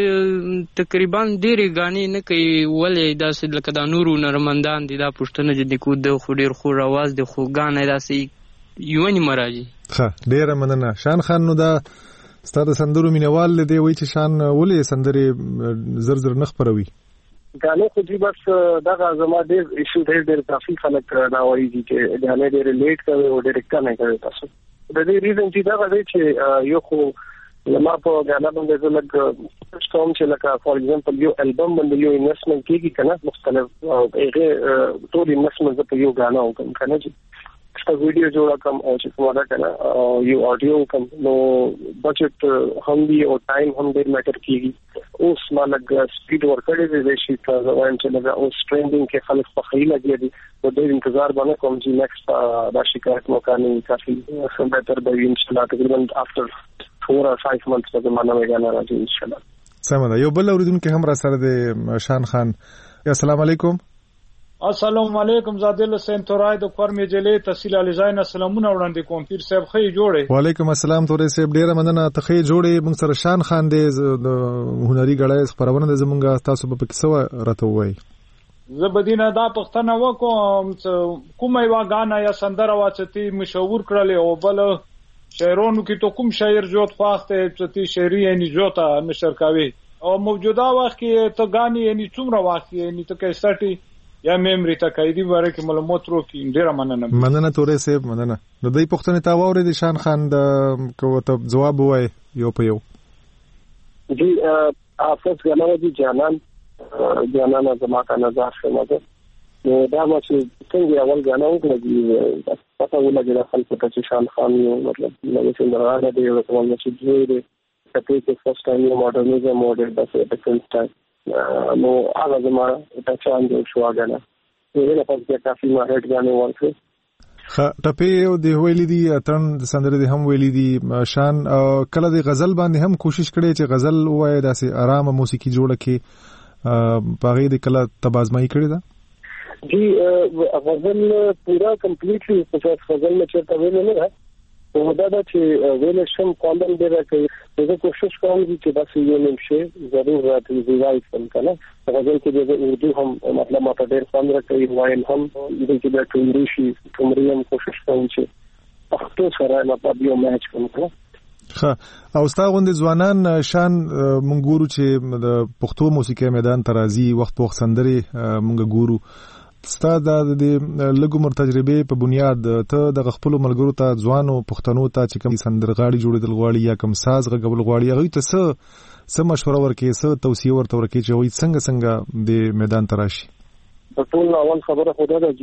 د تقریبا ډېری غاني نه کوي ولې داسې لکه د نورو نرمندان دي دا پښتنه جن کو د خو ډیر خو رواز د خو غانې داسې یونی مراجي ښه ډیر مننه. شان خان نو دا ستاسو سندرو مینوال دی وای چې شان ولې سندري زر زر نخ پروي غانې خو دې بس دا زما ډېر ایشو ډېر ډېر کافي خلک دا وایي چې غانې ډېر لیټ کوي او ډېر کنه کوي تاسو د دې ریزن چې دا غوړي چې یو خو لما په غانا باندې زلګ سټوم چې لکه فور ایگزامپل یو البم باندې یو انویسټمنت کیږي کنه مختلف هغه ټول انویسټمنت په یو غانا وکم کنه چې څه ویډیو جوړا کوم او چې کومه دا کنه یو اډیو کوم نو بجټ هم دی او ټایم هم ډېر میټر کیږي اوس مالګ سپیډ ورکړې دي چې تاسو وایم چې لږه او سټرینډینګ کې خلک په خیال لګي دي نو ډېر انتظار باندې کوم چې نیکسټ دا شکایت مو کاني کافي سم بهتر به ان شاء الله تقریبا افټر four or five months په زمانه کې غواړم راځي ان شاء الله. سم ده. یو بل اوریدونکو هم را سره د شان خان. السلام علیکم. السلام علیکم زادل حسین تورای د کورمې جلې تحصیل الیزاین سلامونه وړاندې کوم پیر صاحب خې جوړې. وعلیکم السلام تورې صاحب ډیره مننه ته خې جوړې موږ سره شان خان دې د هنري غړې خبرونه د زمونږه تاسو په کیسه راته وای. زبدینه دا پښتنه وکوم کومه یو غانا یا سندره واچتي مشهور کړل او بل شاعرونو کې تو کوم شاعر جوړ خواخته چې شعري یعنی جوړه نشر کاوي او موجوده وخت کې ته غاني یعنی څومره وخت یعنی ته کیسټي یا میموري ته قیدی وره کې معلومات ورکې ډیره مننه. مننه تورې صاحب مننه. نو دای پښتنه تا وره د شان خان د کوته جواب وای یو په یو. جی افس غناوه دي جانان جانان زما کا نظر شمه ده نو دا ما چې څنګه اول غاڼه وکړه چې پته ولګي د خلکو ته چې شان خان یو مطلب نو چې درغه دی او کوم چې دوی دی کته چې فرست ټایم یو ماډرنیزم ماډل د ډیفرنٹ ټایم نو هغه زما ته چانج شو غاڼه یې نه پاتې کافي ما هټ غاڼه ورته خ ټپه او د ویلې دي اتن د سندره دي هم ویلې دي شان کله د غزل باندې هم کوشش کړي چې غزل وای داسې آرامه موسیقي جوړه کې پاره د کله تبازمای کړي دا جی غزل پورا کمپلیټلی په غزل میں چرته ویل نه ده او دا چې ویل شم کومل دی راکې زه کوشش کوم چې دا یو نیم شي ضرور راځي ریوایز کړم کنه غزل کې د اردو هم مطلب ماته ډېر خوند راکوي وایم هم د دې د ټومري شي ټومري هم کوشش کوم چې پښتو سره مطلب یو میچ کوم خا او ستا غوندې ځوانان شان مونږ ګورو چې د پښتو موسیقي میدان ترازی وخت په وخت سندري مونږ ګورو ستا د لګو مر تجربه په بنیاد ته د خپل ملګرو ته ځوانو پښتنو ته چې کوم سندرغاړي جوړیدل غواړي یا کوم ساز غږول غواړي هغه ته څه څه مشوره ورکړي څه توصیه ورته ورکړي چې وي څنګه څنګه د میدان تراشي په ټول اول خبره خو دا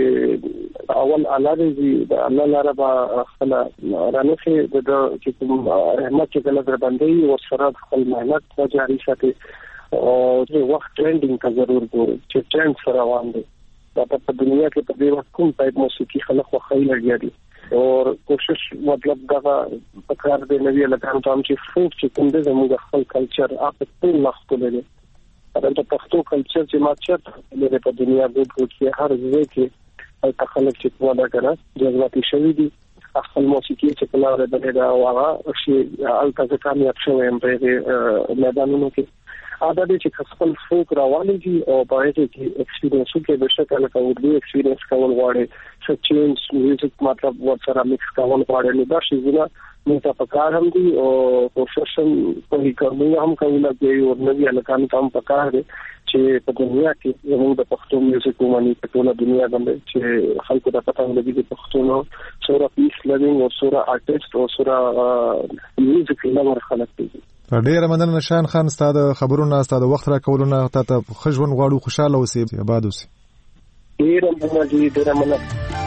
چې اول الله دې د الله لاره به خپل رانه د چې کوم رحمت چې کله در باندې او سره خپل مهنت جاري ساتي او د وخت ټرندینګ ته ضرور ګوري چې ټرند سره روان دي دا په دنیا کې په دې وخت کوم ټایپ موسیقي خلک خو خیال لري او کوشش مطلب دا په کار دی نوې لکه تام چې فوک چې کوم دې زموږ خپل کلچر اپ ټول مخکول دي دا د پښتو کلچر چې ماچت له په دنیا د کې هر ځای کې او خلک چې په دا کړه جذباتي شوی دي خپل موسیقي چې په لاره ده دا واغه شي الته کامیاب شوی هم په میدانونو کې ادا دې چې خپل فوک راوالي دي او په دې کې ایکسپیرینس کې به شکل کوي د ایکسپیرینس کول غواړي چې چینج میوزیک مطلب ورسره مکس کول غواړي نو دا شی زما نو تاسو په کار هم دي او کوشش کوي کوي هم کوي لګي او نوې الکان هم په کار دي چې په دنیا کې زموږ د پښتو میوزیک ومني په ټوله دنیا باندې چې خلکو ته پته ولګي چې پښتو سوره پیس لوینګ او سوره آرټیست او سوره میوزیک لور خلک دي ډېر مننه نشان خان ستاسو خبرونه ستاسو وخت را کولونه ته خجون غواړو خوشاله اوسئ آباد اوسئ ډېر مننه دي ډېر مننه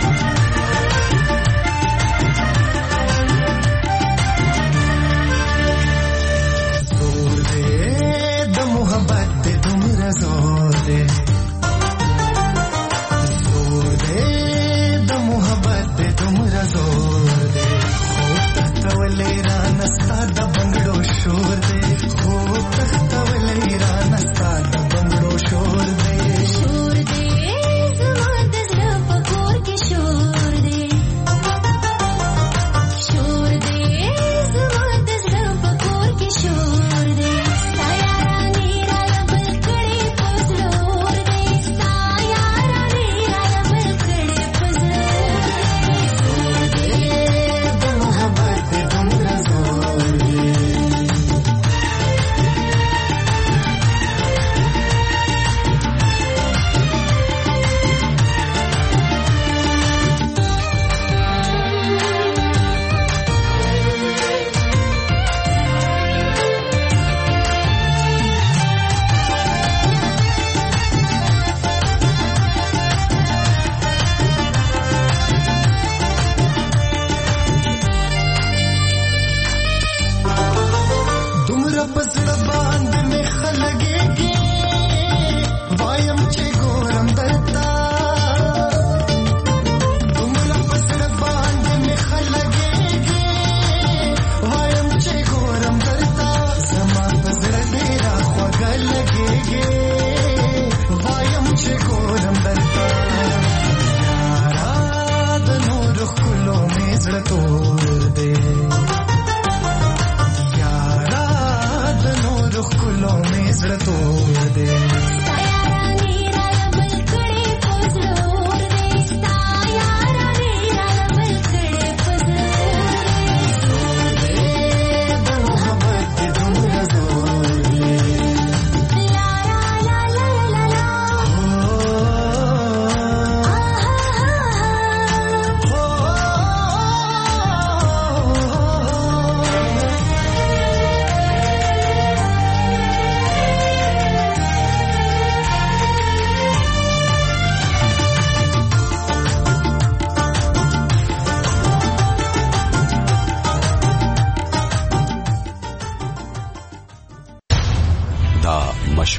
زور دے زور دے د محبت دے تمرا زور دے تختولے رانستا د بنگړو شور دے خو تختولے رانستا د بنگړو شور دے شور دے زما د زړه په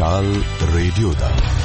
مشال ریډیو دا